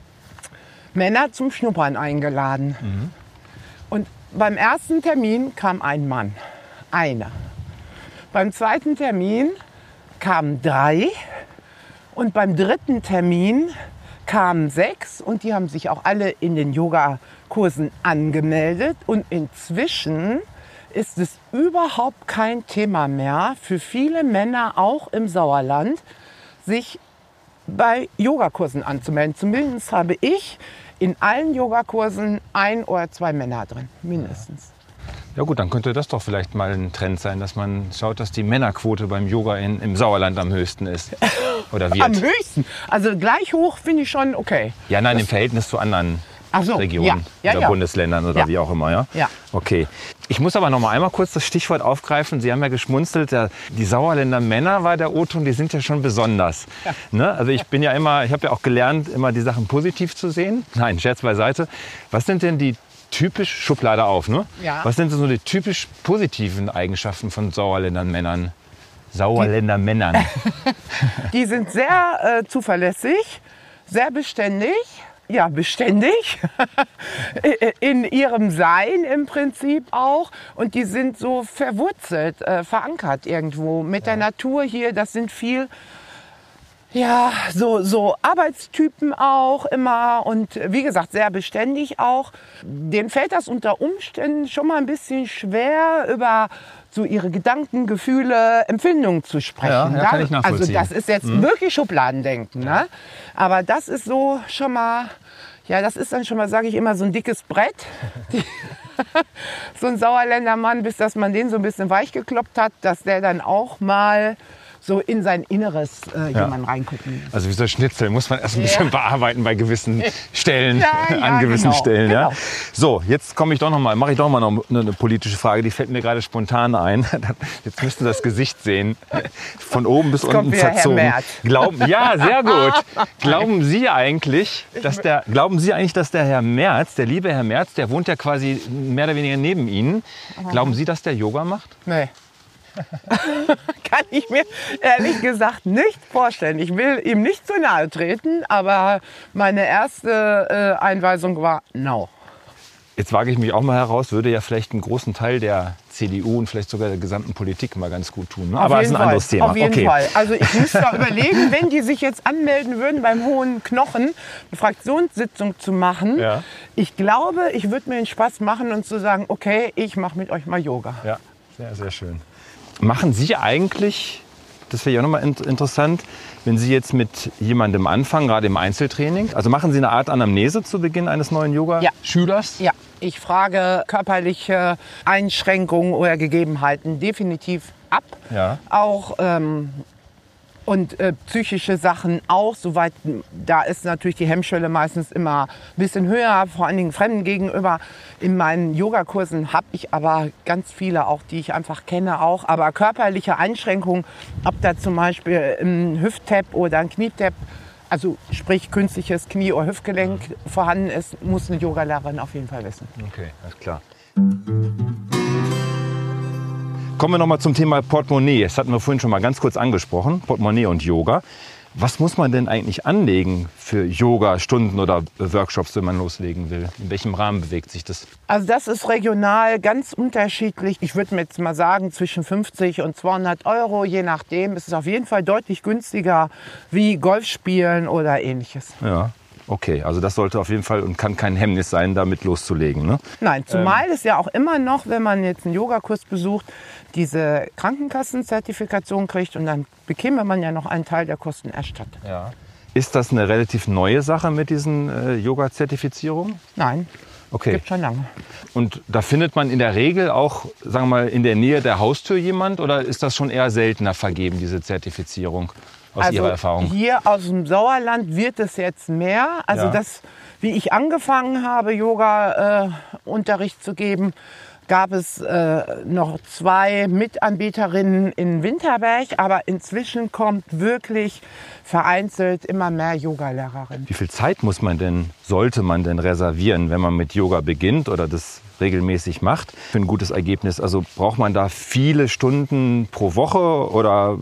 Männer zum Schnuppern eingeladen. Mhm. Und beim ersten Termin kam ein Mann, einer. Beim zweiten Termin kamen drei und beim dritten Termin kamen sechs und die haben sich auch alle in den Yogakursen angemeldet. Und inzwischen ist es überhaupt kein Thema mehr für viele Männer, auch im Sauerland, sich bei Yogakursen anzumelden. Zumindest habe ich in allen Yogakursen ein oder zwei Männer drin, mindestens. Ja gut, dann könnte das doch vielleicht mal ein Trend sein, dass man schaut, dass die Männerquote beim Yoga in, im Sauerland am höchsten ist. Oder wird. Am höchsten? Also gleich hoch finde ich schon okay. Ja, nein, im Verhältnis zu anderen Ach so, Regionen ja, ja, oder ja. Bundesländern oder Ja. wie auch immer. Ja? Ja. Okay. Ich muss aber noch mal einmal kurz das Stichwort aufgreifen. Sie haben ja geschmunzelt, der, die Sauerländer Männer war der O-Ton, die sind ja schon besonders. Ja. Ne? Also ich bin ja immer, ich habe ja auch gelernt, immer die Sachen positiv zu sehen. Nein, Scherz beiseite. Was sind denn die typisch, Schublade auf, ne? Ja. Was sind denn so die typisch positiven Eigenschaften von Sauerländer Männern? Sauerländer Männern. Die sind sehr äh, zuverlässig, sehr beständig. Ja, beständig in ihrem Sein im Prinzip auch. Und die sind so verwurzelt, äh, verankert irgendwo mit der Natur hier. Das sind viel, ja, so, so Arbeitstypen auch immer. Und wie gesagt, sehr beständig auch. Denen fällt das unter Umständen schon mal ein bisschen schwer, über so ihre Gedanken, Gefühle, Empfindungen zu sprechen. Ja, ja, kann ich nachvollziehen. Also das ist jetzt mhm. wirklich Schubladendenken. Ne? Aber das ist so schon mal, ja, das ist dann schon mal, sage ich immer, so ein dickes Brett. Die, so ein Sauerländer Mann, bis dass man den so ein bisschen weich gekloppt hat, dass der dann auch mal so in sein Inneres äh, Ja. jemand reingucken. Also wie so Schnitzel muss man erst ein Ja. bisschen bearbeiten bei gewissen Stellen, Ja, ja, an gewissen genau, Stellen. Ja. genau. So, jetzt komme ich doch noch mal, mache ich doch mal noch eine, eine politische Frage, die fällt mir gerade spontan ein. Jetzt müsst ihr das Gesicht sehen, von oben bis kommt unten wieder Herr verzogen. Merz. Glauben, ja, sehr gut. Glauben Sie eigentlich, dass der, glauben Sie eigentlich, dass der Herr Merz, der liebe Herr Merz, der wohnt ja quasi mehr oder weniger neben Ihnen. Glauben Sie, dass der Yoga macht? Nee. Kann ich mir ehrlich gesagt nicht vorstellen. Ich will ihm nicht zu nahe treten, aber meine erste äh, Einweisung war no. Jetzt wage ich mich auch mal heraus, würde ja vielleicht einen großen Teil der C D U und vielleicht sogar der gesamten Politik mal ganz gut tun. Ne? Auf Aber das ist jeden ein anderes Fall. Thema. Auf jeden okay. Fall. Also ich müsste da überlegen, wenn die sich jetzt anmelden würden, beim Hohen Knochen eine Fraktionssitzung zu machen. Ja. Ich glaube, ich würde mir den Spaß machen und zu sagen, okay, ich mache mit euch mal Yoga. Ja, sehr, sehr schön. Machen Sie eigentlich, das wäre ja auch nochmal interessant, wenn Sie jetzt mit jemandem anfangen, gerade im Einzeltraining, also machen Sie eine Art Anamnese zu Beginn eines neuen Yoga-Schülers? Ja, ich frage körperliche Einschränkungen oder Gegebenheiten definitiv ab. Ja. Auch ähm, und äh, psychische Sachen auch, soweit, da ist natürlich die Hemmschwelle meistens immer ein bisschen höher, vor allen Dingen Fremden gegenüber. In meinen Yogakursen habe ich aber ganz viele auch, die ich einfach kenne auch. Aber körperliche Einschränkungen, ob da zum Beispiel ein Hüft-Tap oder ein Knie-Tap, also sprich künstliches Knie- oder Hüftgelenk vorhanden ist, muss eine Yogalehrerin auf jeden Fall wissen. Okay, alles klar. Kommen wir noch mal zum Thema Portemonnaie. Das hatten wir vorhin schon mal ganz kurz angesprochen, Portemonnaie und Yoga. Was muss man denn eigentlich anlegen für Yoga-Stunden oder Workshops, wenn man loslegen will? In welchem Rahmen bewegt sich das? Also das ist regional ganz unterschiedlich. Ich würde mir jetzt mal sagen, zwischen fünfzig und zweihundert Euro, je nachdem. Es ist auf jeden Fall deutlich günstiger wie Golf spielen oder ähnliches. Ja, okay. Also das sollte auf jeden Fall und kann kein Hemmnis sein, damit loszulegen, ne? Nein, zumal es ja auch immer noch, wenn man jetzt einen Yogakurs besucht, diese Krankenkassenzertifikation kriegt und dann bekäme man ja noch einen Teil der Kosten erstattet. Ja. Ist das eine relativ neue Sache mit diesen äh, Yoga-Zertifizierungen? Nein, Okay. gibt schon lange. Und da findet man in der Regel auch, sagen wir mal, in der Nähe der Haustür jemand oder ist das schon eher seltener vergeben, diese Zertifizierung? aus also Ihrer Erfahrung? Hier aus dem Sauerland wird es jetzt mehr. Also Ja. das, wie ich angefangen habe, Yoga-Unterricht äh, zu geben, gab es äh, noch zwei Mitanbieterinnen in Winterberg, aber inzwischen kommt wirklich vereinzelt immer mehr Yogalehrerinnen. Wie viel Zeit muss man denn, sollte man denn reservieren, wenn man mit Yoga beginnt oder das regelmäßig macht, für ein gutes Ergebnis? Also braucht man da viele Stunden pro Woche oder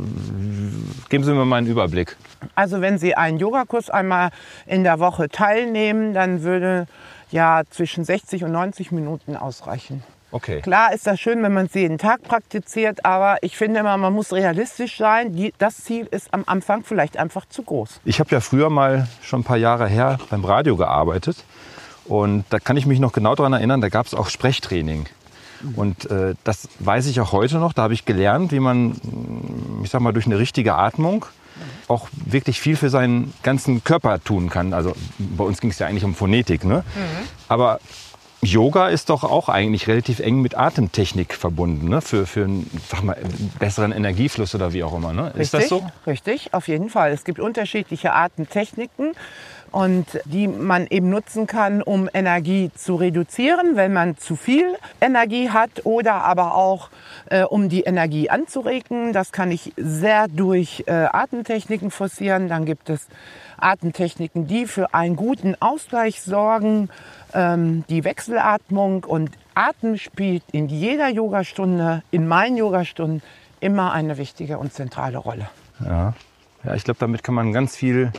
geben Sie mir mal einen Überblick. Also wenn Sie einen Yogakurs einmal in der Woche teilnehmen, dann würde ja zwischen sechzig und neunzig Minuten ausreichen. Okay. Klar ist das schön, wenn man es jeden Tag praktiziert, aber ich finde immer, man muss realistisch sein. Die, das Ziel ist am Anfang vielleicht einfach zu groß. Ich habe ja früher mal schon ein paar Jahre her beim Radio gearbeitet und da kann ich mich noch genau daran erinnern, da gab es auch Sprechtraining. Und äh, das weiß ich auch heute noch. Da habe ich gelernt, wie man, ich sag mal, durch eine richtige Atmung auch wirklich viel für seinen ganzen Körper tun kann. Also bei uns ging es ja eigentlich um Phonetik, ne? Mhm. Aber Yoga ist doch auch eigentlich relativ eng mit Atemtechnik verbunden, ne? Für, für einen, sag mal, besseren Energiefluss oder wie auch immer. Ne? Ist das so? Richtig, auf jeden Fall. Es gibt unterschiedliche Atemtechniken, und die man eben nutzen kann, um Energie zu reduzieren, wenn man zu viel Energie hat, oder aber auch äh, um die Energie anzuregen. Das kann ich sehr durch äh, Atemtechniken forcieren. Dann gibt es Atemtechniken, die für einen guten Ausgleich sorgen, ähm, die Wechselatmung, und Atem spielt in jeder Yogastunde, in meinen Yogastunden, immer eine wichtige und zentrale Rolle. Ja, ja, ich glaube, damit kann man ganz viel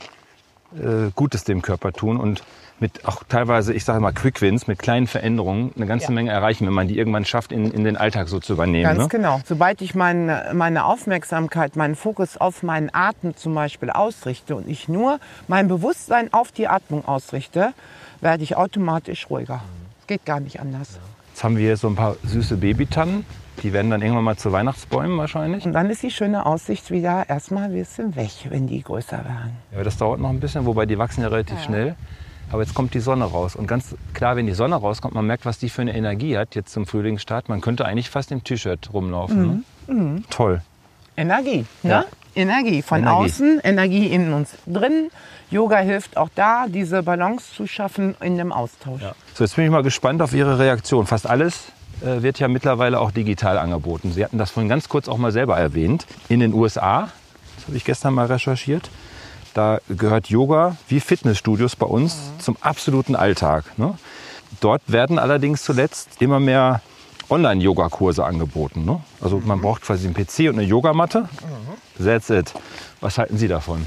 äh, Gutes dem Körper tun und mit auch teilweise, ich sage mal, Quick-Wins, mit kleinen Veränderungen eine ganze ja. Menge erreichen, wenn man die irgendwann schafft, in, in den Alltag so zu übernehmen. Ganz ne? genau. Sobald ich meine, meine Aufmerksamkeit, meinen Fokus auf meinen Atem zum Beispiel ausrichte und ich nur mein Bewusstsein auf die Atmung ausrichte, werde ich automatisch ruhiger. Geht gar nicht anders. Jetzt haben wir hier so ein paar süße Babytannen. Die werden dann irgendwann mal zu Weihnachtsbäumen wahrscheinlich. Und dann ist die schöne Aussicht wieder erstmal ein bisschen weg, wenn die größer werden. Ja, das dauert noch ein bisschen, wobei die wachsen ja relativ ja. schnell. Aber jetzt kommt die Sonne raus. Und ganz klar, wenn die Sonne rauskommt, man merkt, was die für eine Energie hat jetzt zum Frühlingsstart. Man könnte eigentlich fast im T-Shirt rumlaufen. Mhm. Ne? Mhm. Toll. Energie, ne? Ja. Energie von Energie. außen, Energie in uns drin. Yoga hilft auch da, diese Balance zu schaffen in dem Austausch. Ja. So, jetzt bin ich mal gespannt auf Ihre Reaktion. Fast alles äh, wird ja mittlerweile auch digital angeboten. Sie hatten das vorhin ganz kurz auch mal selber erwähnt. In den U S A, das habe ich gestern mal recherchiert, da gehört Yoga wie Fitnessstudios bei uns mhm. zum absoluten Alltag. Ne? Dort werden allerdings zuletzt immer mehr Online-Yoga-Kurse angeboten. Ne? Also mhm. man braucht quasi einen P C und eine Yogamatte. Mhm. That's it. Was halten Sie davon?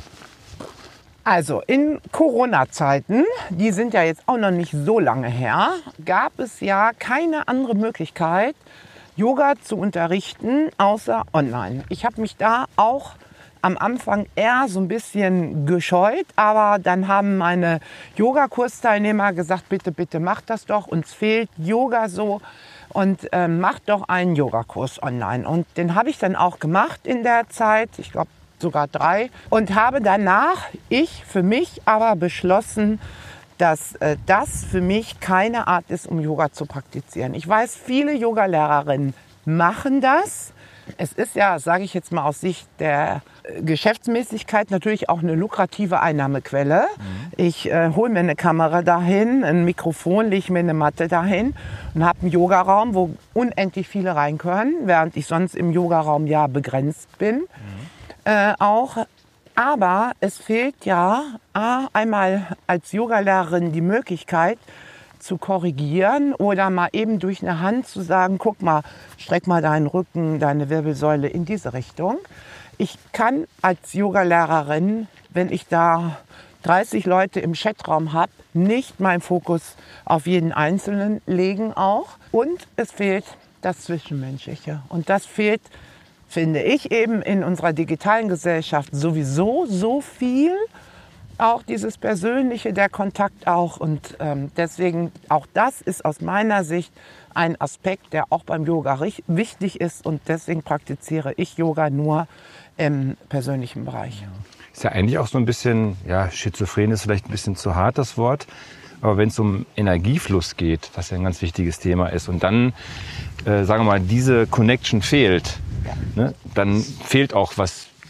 Also in Corona-Zeiten, die sind ja jetzt auch noch nicht so lange her, gab es ja keine andere Möglichkeit, Yoga zu unterrichten, außer online. Ich habe mich da auch am Anfang eher so ein bisschen gescheut, aber dann haben meine Yogakursteilnehmer gesagt, bitte, bitte macht das doch, uns fehlt Yoga so, und äh, macht doch einen Yogakurs online. Und den habe ich dann auch gemacht in der Zeit, ich glaube sogar drei, und habe danach, ich für mich aber beschlossen, dass äh, das für mich keine Art ist, um Yoga zu praktizieren. Ich weiß, viele Yogalehrerinnen machen das. Es ist ja, sage ich jetzt mal aus Sicht der Geschäftsmäßigkeit, natürlich auch eine lukrative Einnahmequelle. Mhm. Ich äh, hole mir eine Kamera dahin, ein Mikrofon, lege mir eine Matte dahin und habe einen Yogaraum, wo unendlich viele rein können, während ich sonst im Yogaraum ja begrenzt bin. Mhm. Äh, auch. Aber es fehlt ja A, einmal als Yogalehrerin die Möglichkeit, zu korrigieren oder mal eben durch eine Hand zu sagen, guck mal, streck mal deinen Rücken, deine Wirbelsäule in diese Richtung. Ich kann als Yogalehrerin, wenn ich da dreißig Leute im Chatraum habe, nicht meinen Fokus auf jeden Einzelnen legen auch. Und es fehlt das Zwischenmenschliche. Und das fehlt, finde ich, eben in unserer digitalen Gesellschaft sowieso so viel. Auch dieses Persönliche, der Kontakt auch. Und ähm, deswegen, auch das ist aus meiner Sicht ein Aspekt, der auch beim Yoga wichtig ist. Und deswegen praktiziere ich Yoga nur im persönlichen Bereich. Ist ja eigentlich auch so ein bisschen, ja, schizophren ist vielleicht ein bisschen zu hart, das Wort. Aber wenn es um Energiefluss geht, was ja ein ganz wichtiges Thema ist, und dann, äh, sagen wir mal, diese Connection fehlt, ja. ne, dann fehlt auch was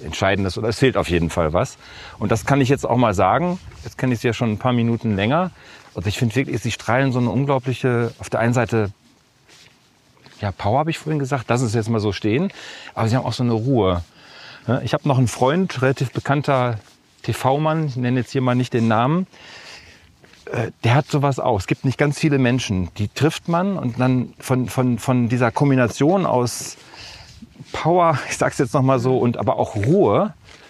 Entscheidendes oder es fehlt auf jeden Fall was. Und das kann ich jetzt auch mal sagen. Jetzt kenne ich sie ja schon ein paar Minuten länger. Also ich finde wirklich, sie strahlen so eine unglaubliche, auf der einen Seite, ja, Power habe ich vorhin gesagt, lassen Sie es jetzt mal so stehen. Aber sie haben auch so eine Ruhe. Ich habe noch einen Freund, relativ bekannter T V-Mann, ich nenne jetzt hier mal nicht den Namen. Der hat sowas auch. Es gibt nicht ganz viele Menschen, die trifft man und dann von, von, von dieser Kombination aus Power, ich sag's jetzt noch mal so, und aber auch Ruhe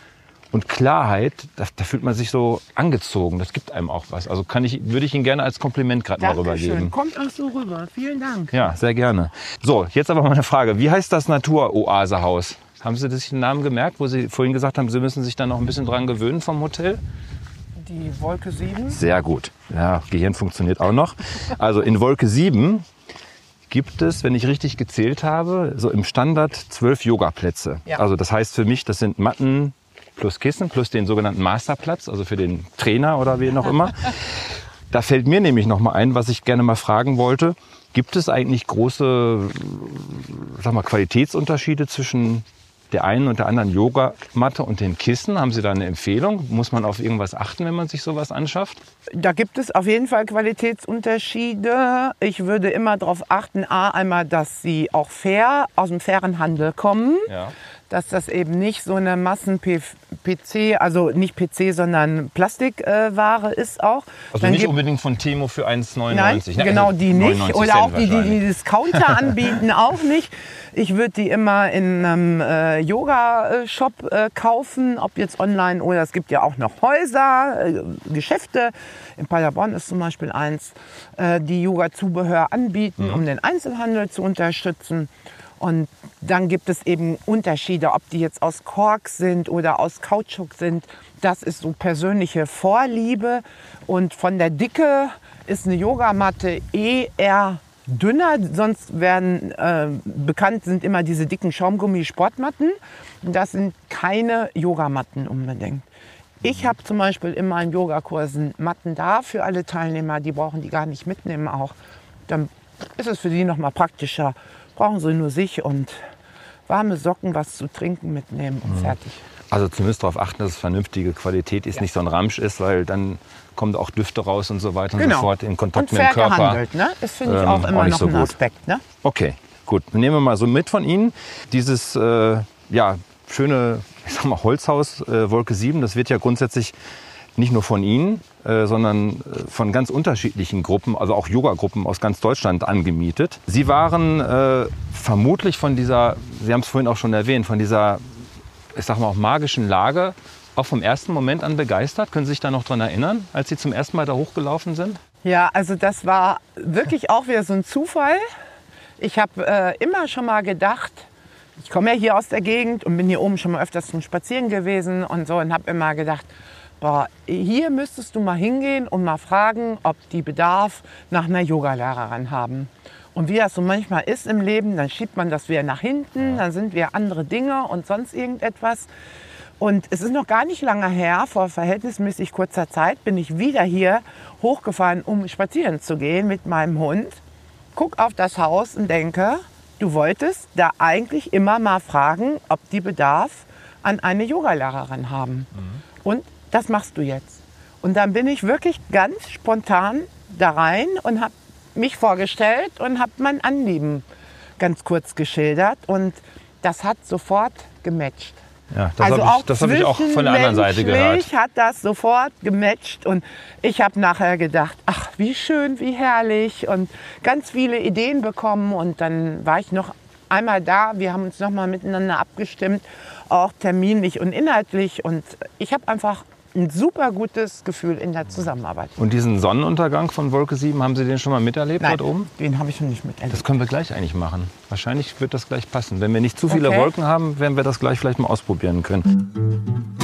und Klarheit, da, da fühlt man sich so angezogen. Das gibt einem auch was. Also kann ich, würde ich Ihnen gerne als Kompliment gerade mal rübergeben. Kommt auch so rüber. Vielen Dank. Ja, sehr gerne. So, jetzt aber mal eine Frage. Wie heißt das Naturoasehaus? Haben Sie sich den Namen gemerkt, wo Sie vorhin gesagt haben, Sie müssen sich da noch ein bisschen dran gewöhnen vom Hotel? Die Wolke sieben. Sehr gut. Ja, Gehirn funktioniert auch noch. Also in Wolke sieben gibt es, wenn ich richtig gezählt habe, so im Standard zwölf Yogaplätze. Ja. Also das heißt für mich, das sind Matten plus Kissen plus den sogenannten Masterplatz, also für den Trainer oder wen auch immer. Da fällt mir nämlich noch mal ein, was ich gerne mal fragen wollte. Gibt es eigentlich große, sag mal, Qualitätsunterschiede zwischen der einen und der anderen Yogamatte und den Kissen? Haben Sie da eine Empfehlung? Muss man auf irgendwas achten, wenn man sich sowas anschafft? Da gibt es auf jeden Fall Qualitätsunterschiede. Ich würde immer darauf achten, a, einmal, dass sie auch fair aus dem fairen Handel kommen. Ja. Dass das eben nicht so eine Massen-P C, also nicht P C, sondern Plastikware äh, ist auch. Also Dann nicht gibt, unbedingt von Temo für eins nein, neunundneunzig. genau die nicht. Oder auch die, die die die Discounter anbieten, auch nicht. Ich würde die immer in einem äh, Yoga-Shop äh, kaufen, ob jetzt online oder es gibt ja auch noch Häuser, äh, Geschäfte. In Paderborn ist zum Beispiel eins, äh, die Yoga-Zubehör anbieten, mhm. um den Einzelhandel zu unterstützen. Und dann gibt es eben Unterschiede, ob die jetzt aus Kork sind oder aus Kautschuk sind. Das ist so persönliche Vorliebe. Und von der Dicke ist eine Yogamatte eher dünner. Sonst werden äh, bekannt sind immer diese dicken Schaumgummi-Sportmatten. Das sind keine Yogamatten unbedingt. Ich habe zum Beispiel in meinen Yogakursen Matten da für alle Teilnehmer. Die brauchen die gar nicht mitnehmen auch. Dann ist es für die noch mal praktischer. Brauchen sie nur sich und warme Socken, was zu trinken mitnehmen und fertig. Also zumindest darauf achten, dass es vernünftige Qualität ist, ja. Nicht so ein Ramsch ist, weil dann kommen auch Düfte raus und so weiter genau. und sofort in Kontakt und mit dem Körper. Gehandelt, ne? Das finde ich ähm, auch immer auch noch so ein gut. Aspekt. Ne? Okay, gut. Dann nehmen wir mal so mit von Ihnen. Dieses äh, ja, schöne, ich sag mal, Holzhaus äh, Wolke sieben, das wird ja grundsätzlich nicht nur von Ihnen, äh, sondern äh, von ganz unterschiedlichen Gruppen, also auch Yoga-Gruppen aus ganz Deutschland angemietet. Sie waren äh, vermutlich von dieser, Sie haben es vorhin auch schon erwähnt, von dieser, ich sag mal, auch magischen Lage auch vom ersten Moment an begeistert. Können Sie sich da noch dran erinnern, als Sie zum ersten Mal da hochgelaufen sind? Ja, also das war wirklich auch wieder so ein Zufall. Ich habe äh, immer schon mal gedacht, ich komme ja hier aus der Gegend und bin hier oben schon mal öfters zum Spazieren gewesen und so und habe immer gedacht, boah, hier müsstest du mal hingehen und mal fragen, ob die Bedarf nach einer Yogalehrerin haben. Und wie das so manchmal ist im Leben, dann schiebt man das wieder nach hinten, dann sind wir andere Dinge und sonst irgendetwas. Und es ist noch gar nicht lange her, vor verhältnismäßig kurzer Zeit, bin ich wieder hier hochgefahren, um spazieren zu gehen mit meinem Hund. Guck auf das Haus und denke, du wolltest da eigentlich immer mal fragen, ob die Bedarf an eine Yogalehrerin haben. Mhm. Und das machst du jetzt. Und dann bin ich wirklich ganz spontan da rein und habe mich vorgestellt und habe mein Anliegen ganz kurz geschildert. Und das hat sofort gematcht. Ja, das also habe ich, das hab ich auch von der anderen Seite gehört. Hat das sofort gematcht und ich habe nachher gedacht, ach wie schön, wie herrlich und ganz viele Ideen bekommen und dann war ich noch einmal da. Wir haben uns noch mal miteinander abgestimmt, auch terminlich und inhaltlich und ich habe einfach ein super gutes Gefühl in der Zusammenarbeit. Und diesen Sonnenuntergang von Wolke sieben, haben Sie den schon mal miterlebt? Nein, dort oben? Den habe ich noch nicht miterlebt. Das können wir gleich eigentlich machen. Wahrscheinlich wird das gleich passen. Wenn wir nicht zu viele Okay. Wolken haben, werden wir das gleich vielleicht mal ausprobieren können.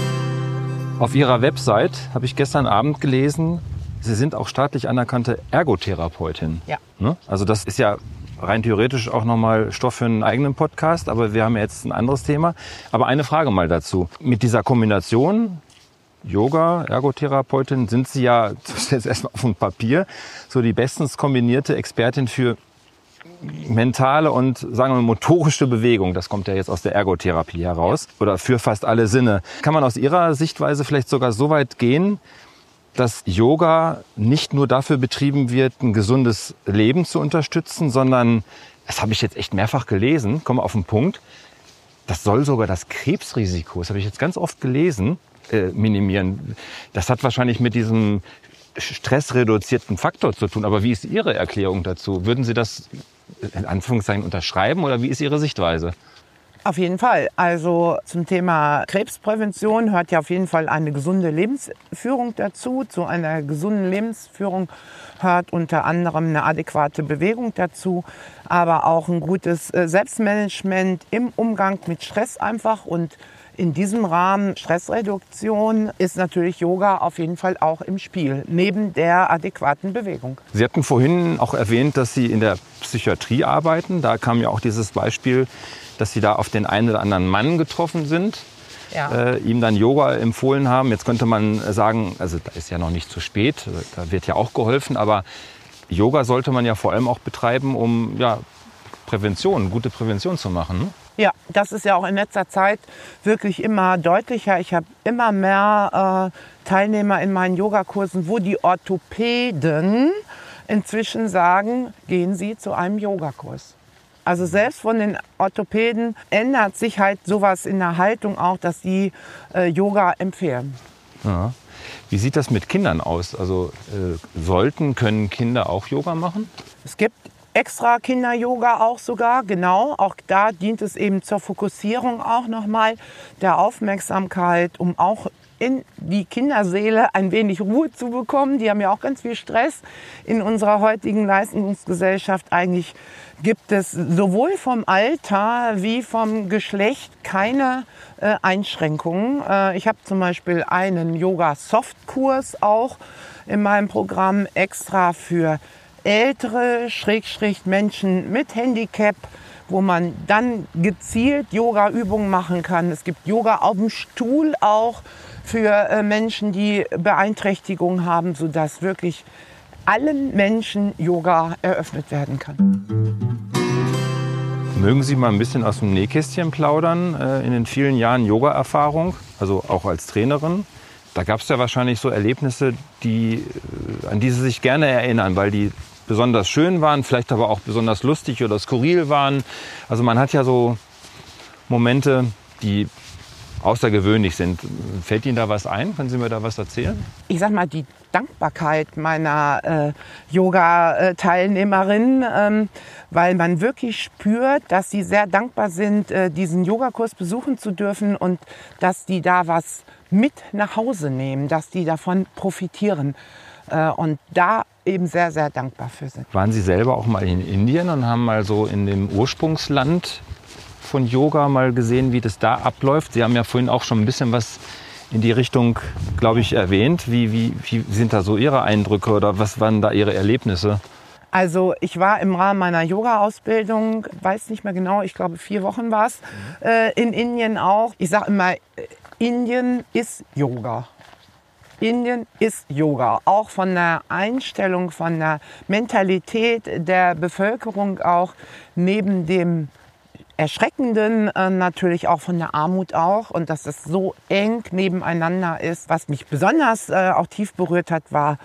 Auf Ihrer Website habe ich gestern Abend gelesen, Sie sind auch staatlich anerkannte Ergotherapeutin. Ja. Ne? Also das ist ja rein theoretisch auch nochmal Stoff für einen eigenen Podcast, aber wir haben ja jetzt ein anderes Thema. Aber eine Frage mal dazu. Mit dieser Kombination Yoga, Ergotherapeutin, sind Sie ja, das ist jetzt erstmal auf dem Papier, so die bestens kombinierte Expertin für mentale und, sagen wir mal, motorische Bewegung, das kommt ja jetzt aus der Ergotherapie heraus, oder für fast alle Sinne. Kann man aus Ihrer Sichtweise vielleicht sogar so weit gehen, dass Yoga nicht nur dafür betrieben wird, ein gesundes Leben zu unterstützen, sondern, das habe ich jetzt echt mehrfach gelesen, komme auf den Punkt, das soll sogar das Krebsrisiko, das habe ich jetzt ganz oft gelesen, äh, minimieren. Das hat wahrscheinlich mit diesem stressreduzierten Faktor zu tun. Aber wie ist Ihre Erklärung dazu? Würden Sie das in Anführungszeichen unterschreiben oder wie ist Ihre Sichtweise? Auf jeden Fall. Also zum Thema Krebsprävention hört ja auf jeden Fall eine gesunde Lebensführung dazu. Zu einer gesunden Lebensführung hört unter anderem eine adäquate Bewegung dazu, aber auch ein gutes Selbstmanagement im Umgang mit Stress einfach. Und in diesem Rahmen Stressreduktion ist natürlich Yoga auf jeden Fall auch im Spiel, neben der adäquaten Bewegung. Sie hatten vorhin auch erwähnt, dass Sie in der Psychiatrie arbeiten. Da kam ja auch dieses Beispiel, dass Sie da auf den einen oder anderen Mann getroffen sind, ja. äh, ihm dann Yoga empfohlen haben. Jetzt könnte man sagen, also da ist ja noch nicht zu spät, da wird ja auch geholfen, aber Yoga sollte man ja vor allem auch betreiben, um ja, Prävention, gute Prävention zu machen. Ne? Ja, das ist ja auch in letzter Zeit wirklich immer deutlicher. Ich habe immer mehr äh, Teilnehmer in meinen Yogakursen, wo die Orthopäden inzwischen sagen, gehen Sie zu einem Yogakurs. Also selbst von den Orthopäden ändert sich halt sowas in der Haltung auch, dass die äh, Yoga empfehlen. Ja. Wie sieht das mit Kindern aus? Also äh, sollten, können Kinder auch Yoga machen? Es gibt extra Kinder-Yoga auch sogar, genau. Auch da dient es eben zur Fokussierung auch nochmal der Aufmerksamkeit, um auch in die Kinderseele ein wenig Ruhe zu bekommen. Die haben ja auch ganz viel Stress in unserer heutigen Leistungsgesellschaft. Eigentlich gibt es sowohl vom Alter wie vom Geschlecht keine äh, Einschränkungen. Äh, ich habe zum Beispiel einen Yoga-Soft-Kurs auch in meinem Programm extra für ältere, Schrägstrich Menschen mit Handicap, wo man dann gezielt Yoga-Übungen machen kann. Es gibt Yoga auf dem Stuhl auch für äh, Menschen, die Beeinträchtigungen haben, sodass wirklich allen Menschen Yoga eröffnet werden kann. Mögen Sie mal ein bisschen aus dem Nähkästchen plaudern äh, in den vielen Jahren Yoga-Erfahrung, also auch als Trainerin? Da gab es ja wahrscheinlich so Erlebnisse, die, äh, an die Sie sich gerne erinnern, weil die besonders schön waren, vielleicht aber auch besonders lustig oder skurril waren. Also man hat ja so Momente, die außergewöhnlich sind. Fällt Ihnen da was ein? Können Sie mir da was erzählen? Ich sag mal, die Dankbarkeit meiner äh, Yoga-Teilnehmerinnen, ähm, weil man wirklich spürt, dass sie sehr dankbar sind, äh, diesen Yogakurs besuchen zu dürfen und dass die da was mit nach Hause nehmen, dass die davon profitieren. Äh, und da eben sehr, sehr dankbar für sind. Waren Sie selber auch mal in Indien und haben mal so in dem Ursprungsland von Yoga mal gesehen, wie das da abläuft? Sie haben ja vorhin auch schon ein bisschen was in die Richtung, glaube ich, erwähnt. Wie, wie, wie sind da so Ihre Eindrücke oder was waren da Ihre Erlebnisse? Also ich war im Rahmen meiner Yoga-Ausbildung, weiß nicht mehr genau, ich glaube vier Wochen war es, mhm. äh, in Indien auch. Ich sage immer, Indien ist Yoga. Indien ist Yoga, auch von der Einstellung, von der Mentalität der Bevölkerung auch, neben dem Erschreckenden äh, natürlich auch von der Armut auch und dass es so eng nebeneinander ist. Was mich besonders äh, auch tief berührt hat, war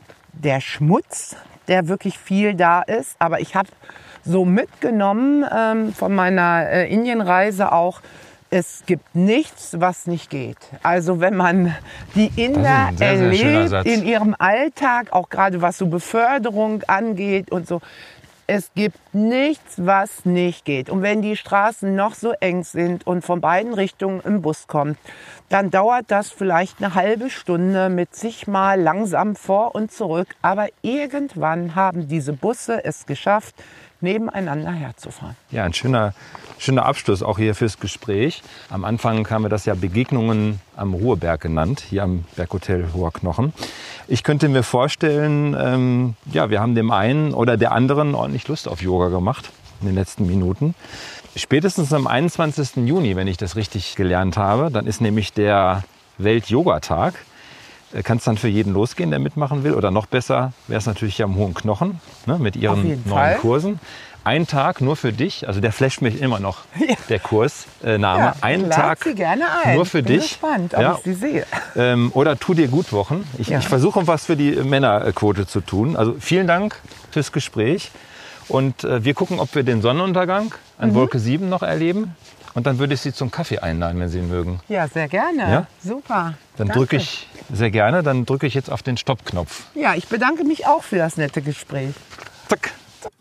der Schmutz, der wirklich viel da ist. Aber ich habe so mitgenommen ähm, von meiner äh, Indienreise auch, es gibt nichts, was nicht geht. Also wenn man die Inder sehr, erlebt sehr in ihrem Alltag, auch gerade was so Beförderung angeht und so, es gibt nichts, was nicht geht. Und wenn die Straßen noch so eng sind und von beiden Richtungen ein Bus kommt, dann dauert das vielleicht eine halbe Stunde mit sich mal langsam vor und zurück. Aber irgendwann haben diese Busse es geschafft, nebeneinander herzufahren. Ja, ein schöner, schöner Abschluss auch hier fürs Gespräch. Am Anfang haben wir das ja Begegnungen am Ruheberg genannt, hier am Berghotel Hoher Knochen. Ich könnte mir vorstellen, ähm, ja, wir haben dem einen oder der anderen ordentlich Lust auf Yoga gemacht in den letzten Minuten. Spätestens am einundzwanzigsten Juni, wenn ich das richtig gelernt habe, dann ist nämlich der Welt-Yoga-Tag. Kann es dann für jeden losgehen, der mitmachen will? Oder noch besser wäre es natürlich hier am Hohen Knochen, ne, mit Ihren neuen Fall. Kursen. Ein Tag nur für dich, also der flasht mich immer noch, Ja. der Kursname. Ja, Ein lad Tag sie gerne ein. nur für Bin dich. gespannt, ob Ja. ich sie sehe. Ähm, oder tu dir gut Wochen. Ich, Ja. ich versuche was für die Männerquote zu tun. Also vielen Dank fürs Gespräch. Und äh, wir gucken, ob wir den Sonnenuntergang an Mhm. Wolke sieben noch erleben. Und dann würde ich Sie zum Kaffee einladen, wenn Sie ihn mögen. Ja, sehr gerne. Ja? Super. Dann Danke. drücke ich sehr gerne, dann drücke ich jetzt auf den Stoppknopf. Ja, ich bedanke mich auch für das nette Gespräch. Zack.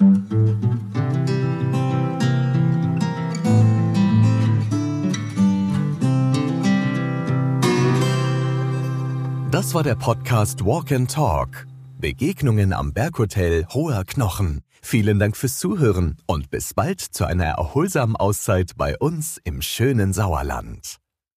Das war der Podcast Walk and Talk. Begegnungen am Berghotel Hoher Knochen. Vielen Dank fürs Zuhören und bis bald zu einer erholsamen Auszeit bei uns im schönen Sauerland.